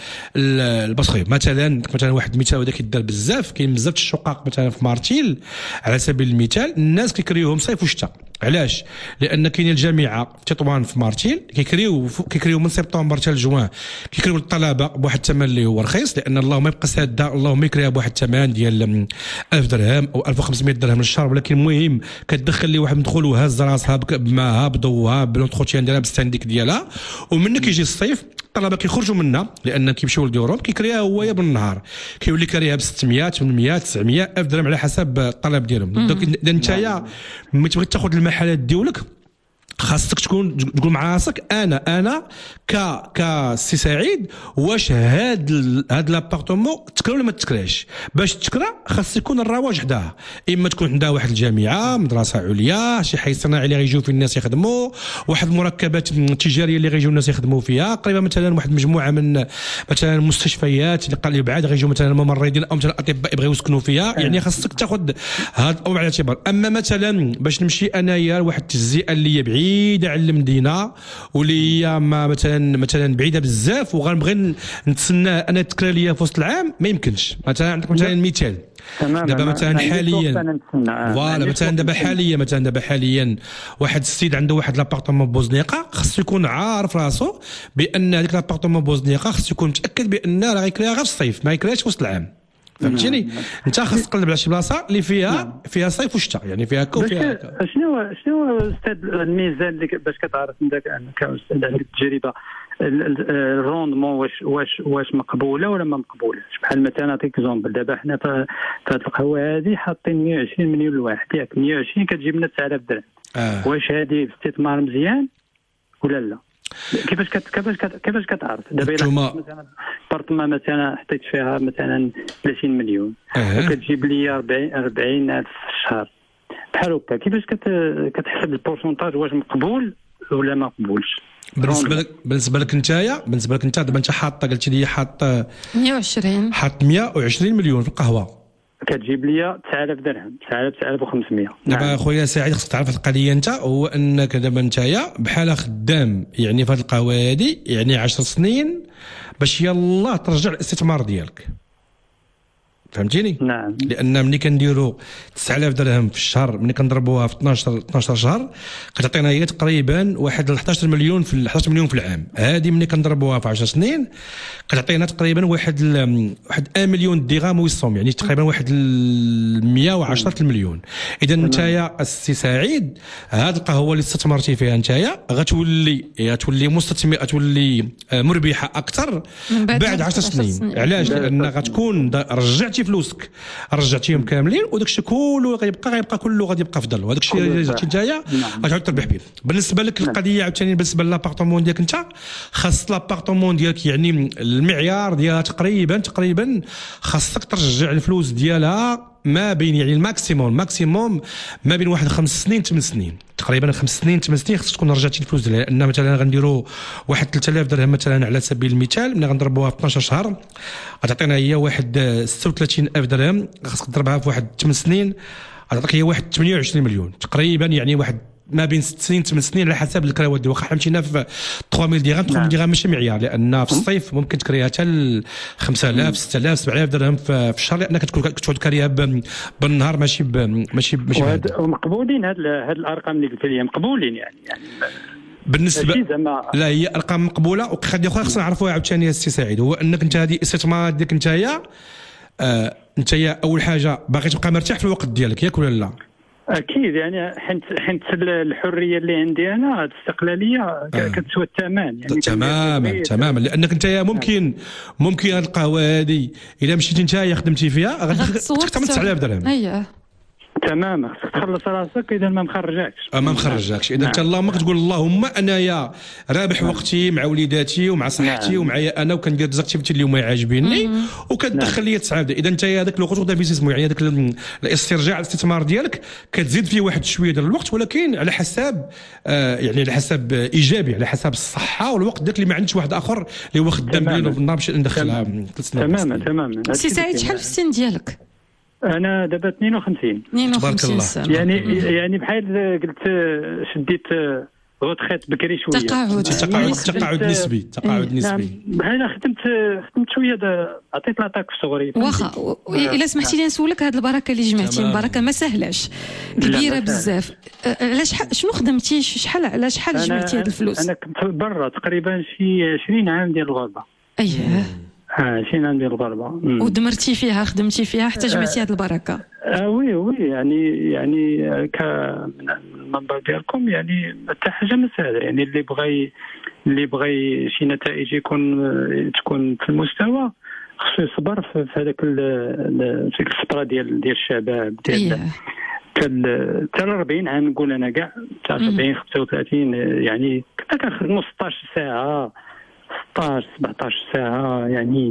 البصري. مثلا مثلا واحد المثال هذا كيدار بزاف، كاين بزاف الشقق مثلا في مارتيل على سبيل المثال الناس كيكريوهم صيف وشتاء. علاش؟ لان كاين الجامعه في تطوان في مارتيل كيكريو كيكريو من سبتمبر حتى لجوان، كيكريو الطلبه بواحد الثمن اللي هو رخيص، لان اللهم يبقى ساده اللهم يكريها بواحد الثمن ديال ألف درهم او ألف وخمسمية درهم للشهر. ولكن المهم كتدخل لي واحد مدخول وهاز راسها بماها بضوها بالونتروتيان ديالها بالستانديك ديالها، ومن كيجي الصيف الطلبه كيخرجوا منها لان كيمشيو لديورهم كيكريها هو بالنهار، كيولي كريها ب ستمية ثمانمية تسعمية ألف درهم على حسب الطلب ديالهم. دونك اذا نتايا ملي تبغي تاخذ المحلات ديالك خاصك تكون تقول مع راسك انا انا ك ك سي سعيد واش هاد ال... هاد لابارتمون تكرا ولا ما تكراش. باش تكرا خاص يكون الرواج حداها، اما تكون عندها واحد الجامعه مدرسه عليا شي حي صناعي اللي غيجيو فيه الناس يخدموا، واحد المركبات تجاريه اللي غيجيو الناس يخدموا فيها، قريبه مثلا واحد مجموعه من مثلا المستشفيات اللي قال لي بعاد غيجيو مثلا الممرضين او مثلا الاطباء يبغيو يسكنوا فيها. يعني خاصك تاخذ هاد الامور على الاعتبار. اما مثلا باش نمشي انايا لواحد التجزئه اللي هي بعيده على المدينه واللي هي ما مثلا مثلا بعيده بزاف وغنبغي نتسنى انا تكرا ليا في وسط العام ما يمكنش. مثلا عندك مثلا مثال دابا مثلا حاليا فوالا مثلا دابا حاليا مثلا دابا حاليا واحد السيد عنده واحد لابارتمون بوزنيقه خاصو يكون عارف راسو بان هذيك لابارتمون بوزنيقه خاصو يكون متاكد بان راه غيكريها غير في الصيف ما يكريهاش في وسط العام. فهمتيني؟ انت خاص تقلب على شي بلاصه اللي فيها فيها صيف وشتاء، يعني فيها هكا وفيها هكا. شنو شنو استاذ الميزان اللي باش كتعرف من داك كاستاذ عندك التجربه الروندمون واش واش واش مقبوله ولا ما مقبولهش؟ بحال مثلا نعطيك زومبل، دابا حنا في هذه القهوه هذه حاطين مية وعشرين مليون لواحد، ياك مية وعشرين كتجيب لنا تسعة آلاف درهم. آه. واش هذه استثمار مزيان ولا لا؟ كيفاش كت... كيفاش كت... كيفاش كتعرف دابا الا مثلا بارطمان مثلا حطيت فيها مثلا ثلاثين مليون أه. وكتجيب لي أربعين ألف في الشهر بحال هكا، كيفاش كت... كتحسب البورسونتاج واش مقبول ولا ما مقبولش؟ بالنسبه لك بالنسبه لك نتايا بالنسبه لك انت دابا انت حاط قلتي لي حاط مية وعشرين حاط مية وعشرين مليون في القهوه، كتجيب لي تسعة آلاف درهم، تسعة آلاف تسعة آلاف وخمسمية. دابا خويا سعيد خصك تعرف القضيه انت هو انك دابا نتايا بحال خدام يعني في هذه القهوه هذه يعني عشر سنين باش يلاه ترجع الاستثمار ديالك، فهمتيني؟ نعم. لان ملي كنديروا تسعة آلاف درهم في الشهر ملي كنضربوها في اثناش اثناش شهر كتعطينا هي تقريبا واحد أحد عشر مليون في أحد عشر مليون في العام. هذه ملي كنضربوها في عشر سنين كتعطينا تقريبا واحد واحد واحد مليون درهم ويصوم، يعني تقريبا واحد مية وعشرة مليون. اذا نتايا السي سعيد هذه القهوه اللي استثمرتي فيها نتايا غتولي غتولي مستثمر غتولي مربحه اكثر بعد عشر سنين. علاش؟ لان غتكون رجعتي فلوسك رجعتيهم كاملين وداك الشيء كله غيبقى غيبقى كله غادي يبقى افضل، وهذاك الشيء اللي جاتي نتايا غتعاود تربح به. بالنسبه لك القضيه عاوتاني بالنسبه لابارطومون ديالك انت خاص لابارطومون ديالك يعني المعيار ديالها تقريبا تقريبا خاصك ترجع الفلوس ديالها ما بين يعني الماكسيموم الماكسيموم ما بين واحد خمس سنين ثمان سنين تقريبا خمس سنين ثمان سنين خصك تكون رجعتي الفلوس ديالها. لان مثلا غنديروا واحد ثلاثة آلاف درهم مثلا على سبيل المثال ملي غنضربوها في اثناش شهر غتعطينا هي واحد ستة وثلاثين ألف درهم، خصك تضربها في واحد ثمان سنين غتعطيك هي واحد ثمانية وعشرين مليون تقريبا، يعني واحد ما بين ست سنين ثمان سنين على حسب الكراوات ديالك. واخا مشينا في ثلاثة آلاف درهم ثلاثة آلاف درهم ماشي معيار، لان في الصيف ممكن تكريها حتى خمسة آلاف ستة آلاف سبعة آلاف درهم في الشهر، لانك تكون كتعود كاريها بالنهار ماشي ماشي ماشي مقبولين. هاد هاد الارقام اللي قلت لي مقبولين يعني يعني بالنسبه لا هي ارقام مقبوله. وقضيه اخرى خصنا نعرفوها عاوتاني السي سعيد هو انك انت هذه استثمار ديالك نتايا آه نتايا اول حاجه باغي تبقى مرتاح في الوقت ديالك ياك ولا لا؟ اكيد يعني حيت حيت الحريه اللي عندي انا الاستقلاليه آه. كتسوى الثمن يعني تماما تماما. لانك انت ممكن ممكن هذه القهوه هذه اذا مشيتي انت خدمتي فيها غتخدم تسعة آلاف درهم. اييه تماما خصك تخلص راسك اذا ما مخرجاكش ما مخرجاكش اذا انت اللهم كتقول اللهم انايا رابح وقتي مع وليداتي ومع صحتي نعم. ومعايا انا وكندير ديزاكتيفيتي اللي هما عاجبيني وكتدخل لي تسعة. اذا انت هذاك الوقت ودا فيزيسمو يعني هذاك الاسترجاع الاستثمار ديالك كتزيد فيه واحد شويه ديال الوقت، ولكن على حساب آه يعني على حساب ايجابي على حساب الصحه والوقت ديالك اللي ما عندش واحد اخر اللي هو خدام بينه في النهار باش ندخلها تماما تماما. سي سعيد شحال في السن ديالك؟ انا دابا اثنين وخمسين اثنين وخمسين سنه يعني يعني بحال قلت شديت غوتخيت بكري شويه تقاعد تقاعد تقاعد نسبي تقاعد نسبي. بحال خدمت خدمت شويه عطيت لاطاك في صغري واخا الا سمحتي لي نسولك هذه البركه اللي جمعتي البركه ما سهلاش كبيره بزاف. علاش شنو خدمتي شحال على شحال جمعتي هذه الفلوس؟ انا كنت برا تقريبا شي عشرين عام ديال الغربه. اييه اه شي عام ديال الغربه ودمرتي فيها خدمتي فيها حتى جمعتي هذه البركه. اه وي وي يعني يعني ك المنبر ديالكم يعني حتى حاجه ما سهله، يعني اللي بغى اللي بغى شي نتائج يكون تكون في المستوى خصو يصبر في هذاك في الفتره ديال ديال الشباب ديال حتى أربعين عام نقول انا كاع حتى أربعين خمسة وثلاثين يعني كنت كنخدم ستة عشر ساعه ستة عشر سبعة عشر ساعه يعني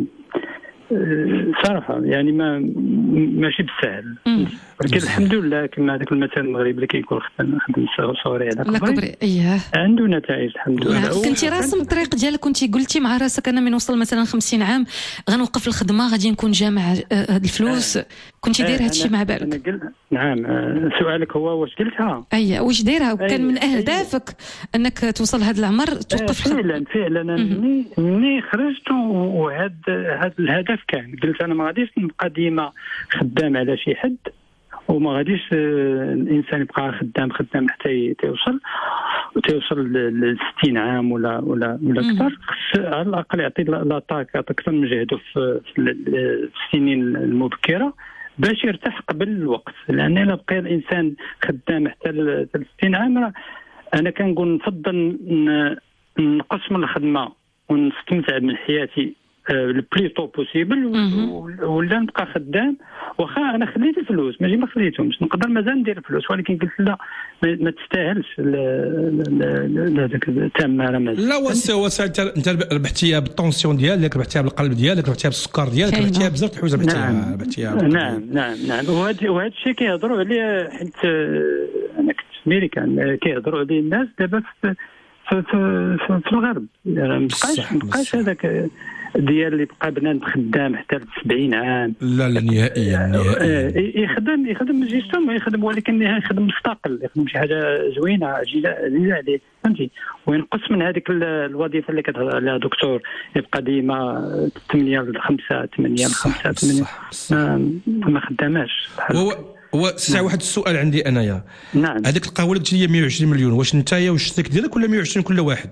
صراحه يعني ما ماشي بالسهل، ولكن الحمد لله كما هذاك المثل المغربي اللي كيقول خدم صغري على كبري اييه عنده نتائج الحمد لله. كنتي راسم الطريق ديالك كنتي قلتي مع راسك انا من وصل مثلا خمسين عام غنوقف الخدمه غادي نكون جامع هاد الفلوس، كنتي داير هذا الشيء مع بالك؟ نعم سؤالك هو واش قلتها؟ اييه واش دايرها وكان من اهدافك انك توصل هذا العمر توقف فعلا فعلا مني مني خرجت وهذا هذا الهدف كان قلت انا ما غاديش نبقى ديما خدام على شي حد وما غاديش الانسان يبقى خدام خدام حتى يوصل وتوصل ل ستين عام ولا ولا ولا اكثر. خص على الاقل يعطي لاطاك اكثر من جهده في السنين المبكره باش يرتاح قبل الوقت. لان الا بقى الانسان خدام حتى ل ستين عام، انا كنقول نفضل نقص من الخدمه ونستمتع من حياتي البلي تو بوسيبل ولا نبقى خدام. واخا انا خليت الفلوس ماشي ما خليتهمش، نقدر مازال ندير الفلوس، ولكن قلت لا ما تستاهلش هذاك التماره مازال. لا هو انت ربحتيها بالطونسيون ديالك، ربحتيها بالقلب ديالك، ربحتيها بالسكر ديالك، ربحتيها بزاف د الحوايج ربحتيها ربحتيها نعم نعم نعم. وهذا وهذا الشيء كيهضروا عليه حيت انا كنت في امريكا، كيهضروا عليه الناس دابا في في في, في الغرب. ما بقاش ما بقاش هذاك ديال اللي بقى بنان خدام حتى ل سبعين عام. لا لا نهائيا نهائيا. يخدم يخدم جيستم يخدم، ولكن يخدم مستقل، يخدم شي حاجه زوينه عجيله عليه فهمتي، وينقص من هذيك الوظيفه اللي كتهضر عليها دكتور، يبقى ديما ثمانية ل خمسة ثمانية ل خمسة ثمانية ما خداماش. هو هو ساعه واحد السؤال عندي انايا. نعم. هذيك القهوه اللي قلت لي مية وعشرين مليون، واش نتايا واش الشريك ديالك ولا مية وعشرين كل واحد؟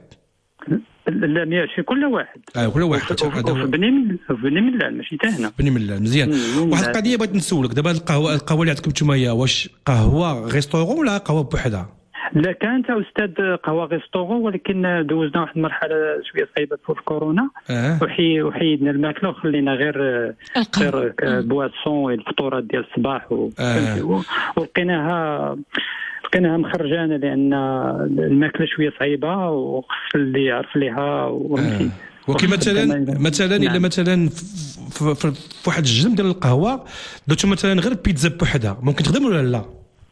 لا مية وعشرين كل واحد. اه كل واحد. في بني من بني ملال ماشي حتى هنا. بني ملال مزيان. واحد القضيه بغيت نسولك دابا، هذه القهوه القهوه اللي عندكم نتوما هي واش قهوه ريستورون ولا قهوه بوحدها؟ لا كانت استاذ قهوه ريستورون، ولكن دوزنا واحد المرحله شويه صعيبه في الكورونا. أه. وحي وحيدنا الماكله وخلينا غير غير بواسون الفطورات ديال الصباح و... أه. ولقيناها لقيناها مخرجانه لان الماكله شويه صعيبه وخص اللي يعرف ليها ومشي. وكي مثلا مثلا الا مثلا في, في, في واحد الجنب ديال القهوه درتو مثلا غير بيتزا بوحدها، ممكن تخدم ولا لا؟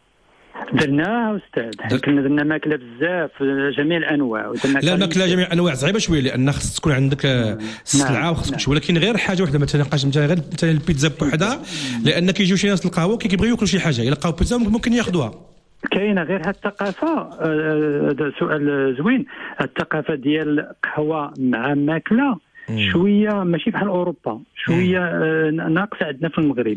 درناها استاذ، كنا درنا ماكله بزاف جميع الانواع. لا ماكله جميع الانواع صعيبه شويه لان خص تكون عندك السلعه وخصك شي، ولكن غير حاجه واحده مثلا قاش مثلا غير مثلا البيتزا بوحدها، لان كيجيو شي ناس القهوه كيبغيو ياكلوا شي حاجه، الا لقاو بيتزا ممكن ياخذوها. كاينه غير هاد الثقافه. هذا سؤال زوين. الثقافه ديال القهوه مع ماكله شويه ماشي بحال اوروبا، شويه ناقصه عندنا في المغرب.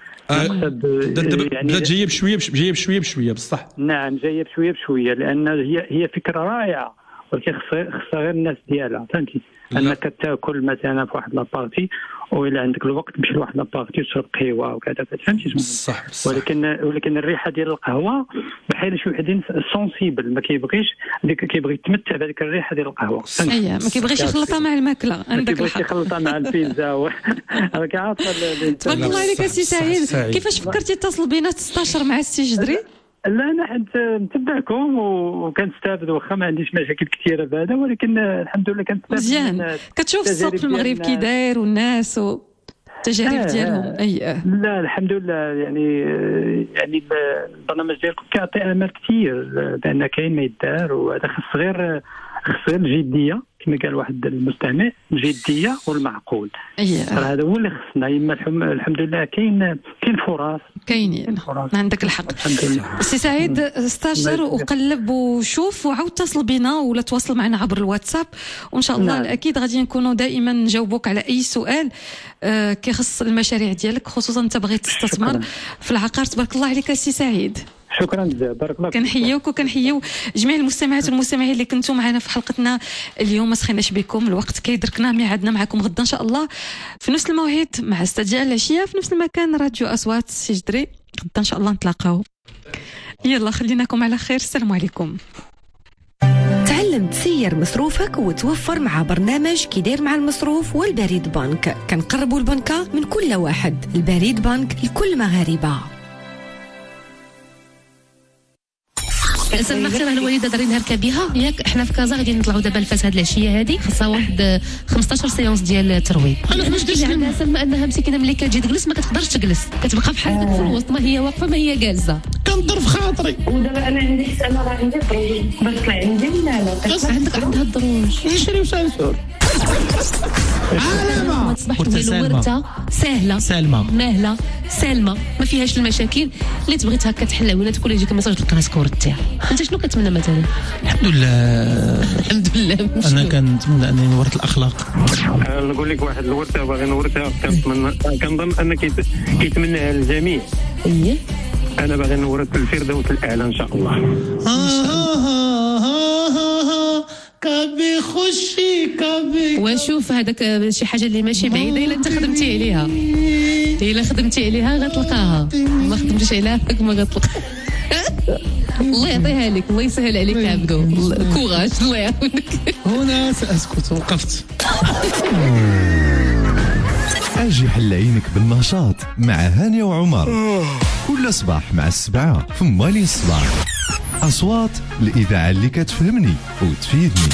يعني جايه بشويه جايه بشويه بشويه بصح. نعم جايه بشويه بشويه، لان هي هي فكره رائعه، ولكن خصها غير الناس ديالها فهمتي. انك تاكل مثلا في واحد لابارتي وإلا عندك الوقت تمشي لواحد لابارتي وتشرب قهوه وكذا فهمتي. صح, صح. ولكن ولكن الريحه ديال القهوه بحال شي وحدين سونسيبل، ما كيبغيش اللي كيبغي يتمتع بهذيك الريحه ديال القهوه. اييه ما كيبغيش يخلطها مع الماكله. عندك الحق، يخلطها مع البيتزا. راك عارفه. تبارك الله عليك سي سعيد. كيفاش فكرتي تتصل بينا تستشر مع السي جدري؟ لا انا حد نتبعكم وكنستافد، واخا ما عنديش مشاكل كثيره بهذا، ولكن الحمد لله كنستافد. مزيان. كتشوف السوق في المغرب كي داير والناس والتجارب آه ديالهم. اي لا الحمد لله. يعني يعني البرنامج ديالكم كيعطي امل كثير بان كاين ما يدار، وهذا خص غير خص غير الجديه كما قال واحد المستمع، الجديه والمعقول. اييه هذا هو اللي خصنا. يما الحمد لله كاين كاين فرص كاينين. عندك الحق. سي سعيد استشر وقلب وشوف وعاود اتصل بنا ولا تواصل معنا عبر الواتساب، وان شاء الله نعم. اكيد غادي نكونوا دائما نجاوبوك على اي سؤال آه كيخص المشاريع ديالك، خصوصا انت بغيت تستثمر شكرا. في العقار. تبارك الله عليك سي سعيد. شكرا بزاف. بارك الله فيك. كنحيوك وكنحيو جميع المستمعات والمستمعين اللي كنتوا معنا في حلقتنا اليوم. ما سخيناش بكم، الوقت كيدركنا، ميعادنا معكم غدا ان شاء الله في نفس الموعد مع استدياء العشيه في نفس المكان، راديو اصوات سي جدري. غدا ان شاء الله نتلاقاو. يلا خليناكم على خير. السلام عليكم. تعلم تسير مصروفك وتوفر مع برنامج كيدير مع المصروف والبريد بنك. كنقربوا البنكة من كل واحد. البريد بنك لكل مغاربة. سلمى خير الوالده داري نهار كبيها ياك. احنا في كازا غادي نطلعوا دابا الفاس هاد العشيه هادي، خاصها واحد خمسطاش سيونس ديال الترويض. انا باش كيجي عندها سلمى انها مسكينه ملي كتجي تجلس ما كتقدرش تجلس، كتبقى بحال هكاك في الوسط، ما هي واقفه ما هي جالسه، كنضر في خاطري. ودابا انا عندي حس انا راه عندي الدروج باش طلع عندي ولا لا؟ عندك عندها الدروج نشريو سانسور. عالمة تصبح ديال ورثه سهله سالمه ماهله سالمه ما فيهاش المشاكل اللي تبغيت هكا تحلها ولا تكون يجيك ميساج تلقى راسك ورثتيها. انت شنو كتمنى مثلا؟ الحمد لله الحمد لله. انا كنتمنى انني نورث الاخلاق. نقول لك واحد الورثه باغي نورثها، كنظن ان كيتمناها الجميع. اييه انا باغي نورث الفردوس الاعلى ان شاء الله. كابي خشي كابي. وشوف هذاك شي حاجه اللي ماشي بعيده الا انت خدمتي عليها، الا خدمتي عليها غتلقاها، ما خدمتيش عليها ما غتلقاها. الله يعطيها لك، الله يسهل عليك عبدو، كوراج الله يعاونك. هنا سأسكت، وقفت. اجي حل عينك بالنشاط مع هانية وعمر كل صباح مع السبعة في مالي الصباح. أصوات الإذاعة اللي كتفهمني وتفيدني.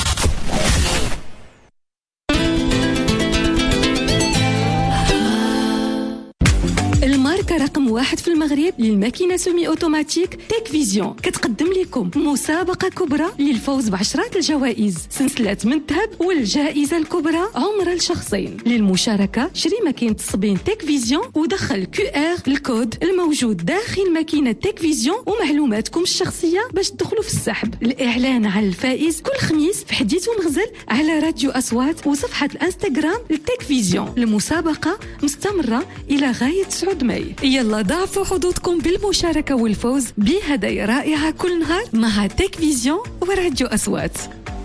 الماركة رقم واحد في المغرب للماكينة سومي أوتوماتيك تيك فيزيون كتقدم لكم مسابقة كبرى للفوز بعشرات الجوائز، سلسلة من الذهب والجائزة الكبرى عمر لشخصين. للمشاركة شري ماكينة الصبين تيك فيزيون ودخل كيو ار الكود الموجود داخل ماكينة تيك فيزيون ومعلوماتكم الشخصية باش تدخلوا في السحب. الإعلان على الفائز كل خميس في حديث ومغزل على راديو أصوات وصفحة الانستغرام لتيك فيزيون. المسابقة مستمرة إلى غاية تسعة ماي. يلا ضاعفوا حظوظكم بالمشاركة والفوز بهدايا رائعة كل نهار مع تيك فيزيون وراديو أصوات.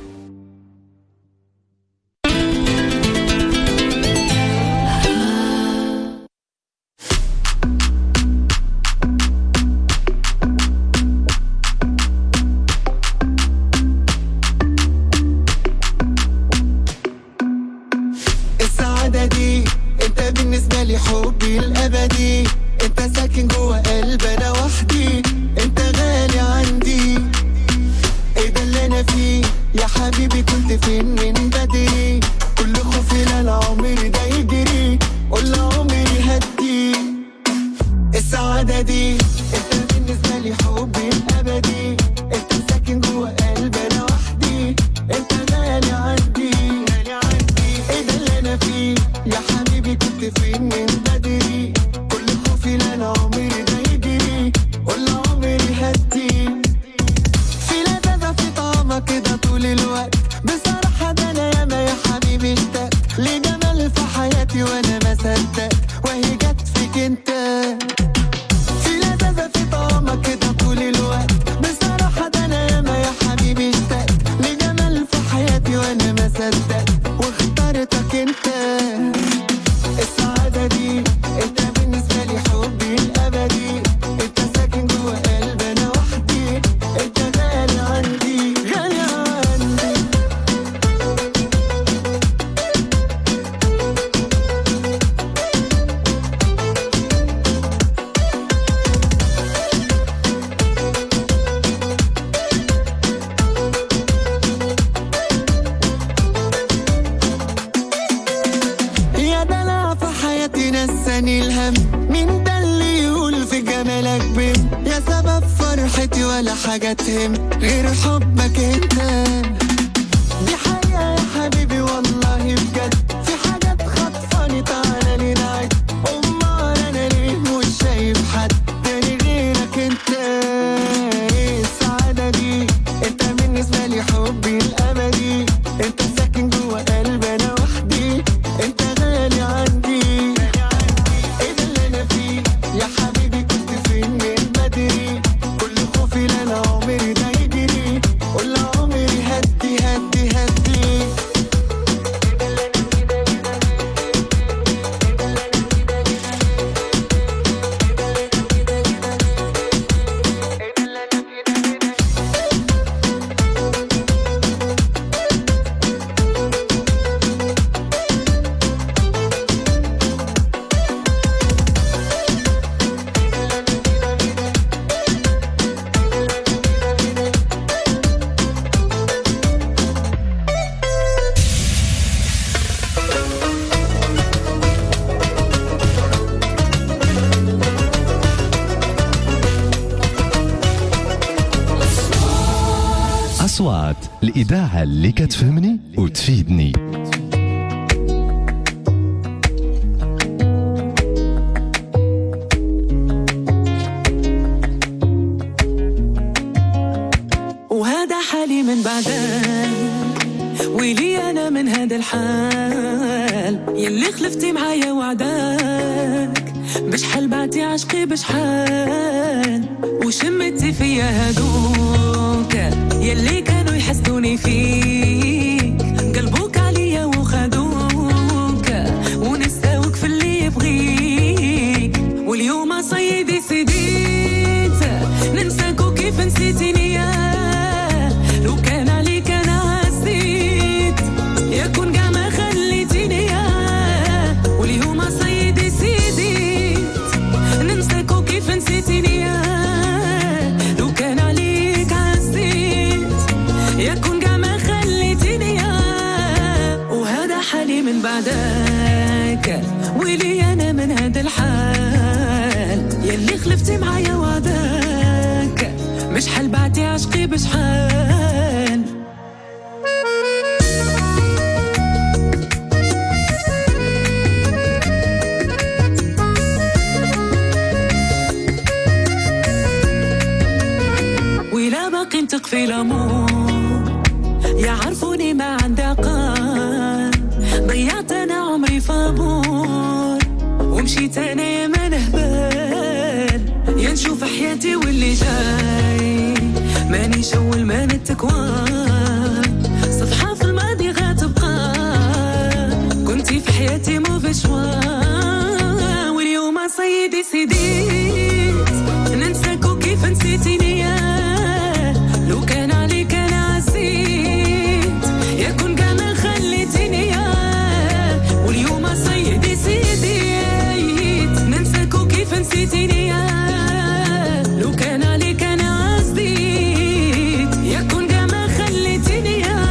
السعادة دي انت بالنسبة لي حبي الأبدي، انت ساكن جوا قلب انا وحدي، انت غالي عندي. ايه ده اللي انا فيه يا حبيبي، كنت فين من بدري؟ كل خوفي لا عمري ده يجري، قول عمري هدي. السعادة دي انت بالنسبة لي حبي الأبدي، انت ساكن جوا قلب انا وحدي، انت غالي عندي. ايه ده اللي انا فيه يا حبيبي، كنت فين من بدري؟ كل خوفي لا عمري ده يجري، قول عمري هدي. في لذاذة في طعمك كده طول الوقت، بصراحة ده انا ياما يا حبيبي اشتقت لجمال في حياتي وانا ما صدقت، وهي جت فيك انت. في لذاذة في طعمك كده طول الوقت، بصراحة ده انا ياما يا حبيبي اشتقت لجمال في حياتي وانا ما صدقت، واخترتك انت. السعادة دي انت بالنسبة لي حبي الأبدي، انت ساكن جوا قلب انا وحدي، انت غالي عندي غالي عندي. يا دلع في حياتي نساني الهم، مين ده اللي يقول في جمالك بين؟ يا سبب فرحتي ولا حاجة تهم غير حبك انت. دي حقيقة يا حبيبي والله بجد، في حاجات خطفاني تعالى لي نعد، امال انا ليه مش شايف حد تاني غيرك انت. السعادة دي انت بالنسبة لي حبي الأبدي، انت ساكن جوا قلب انا وحدي، انت غالي عندي. ايه ده اللي انا فيه يا حبيبي، كنت فين من بدري؟ كل خوفي لا عمري ده يجري، قول عمري هدي هدي هدي. أصوات الإذاعة اللي كتفهمني وتفيدني. وهذا حالي من بعدك، ويلي أنا من هذا الحال يلي خلفتي معايا وعدك، بشحال بعتي عشقي بشحال وشمتي فيا هادوك يلي كانوا يحسدوني فيك قلبوك عليا وخدوك ونساوك في اللي يبغيك واليوم صيدي سديت ننساك وكيف نسيتيني يا لو كان عليك انا عزيت يكون كاع ما خليتيني يا واليوم صيدي سديت ننساك وكيف نسيتيني يا لو كان عليك عزيت يكون كاع ما خليتيني يا وهذا حالي من بعدك ويلي انا من هذا الحال يلي خلفتي معايا وعدك مش حل بعتي عشقي بشحال ولا باقي نتق في الامور يعرفوني ما عندي عقل ضيعت انا عمري فابور ومشيت انا يا ما نهبل يا نشوف حياتي واللي جاي ماني شول ما نتكوان صفحة في الماضي غتبقى كنتي في حياتي مو في شوا واليوم صيدي سديت ننساك وكيف نسيتيني يا لو كان عليك انا عزيت يكون كاع ما خليتيني يا واليوم صيدي سديت ننساك وكيف نسيتيني يا لو كان عليك انا عزيت يكون كاع ما خليتيني يا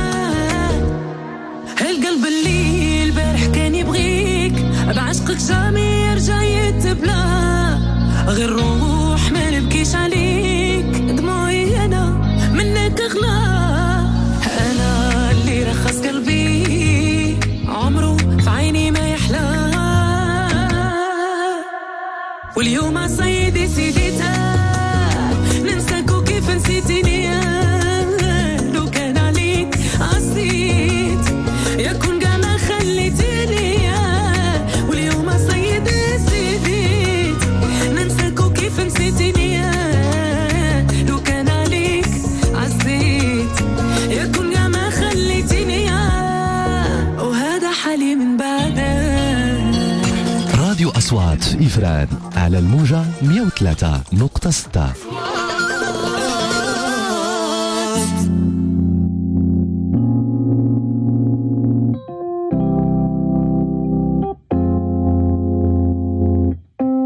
هالقلب اللي البارح كان يبغيك بعشقك جامي يرجع يتبلى غير روح ما نبكيش عليك دموعي انا منك اغلى انا اللي رخص قلبي عمره في عيني ما يحلى واليوم صيدي سيديتها ننساك وكيف نسيتيني يا لو كان عليك عصيت يكون كاع ما خليتيني يا واليوم صيدي سيديت ننساك وكيف نسيتيني يا لو كان عليك عصيت يكون كاع ما خليتيني يا وهذا حالي من بعدك. راديو أصوات إفران على الموجة مية وثلاثة نقطة ستة.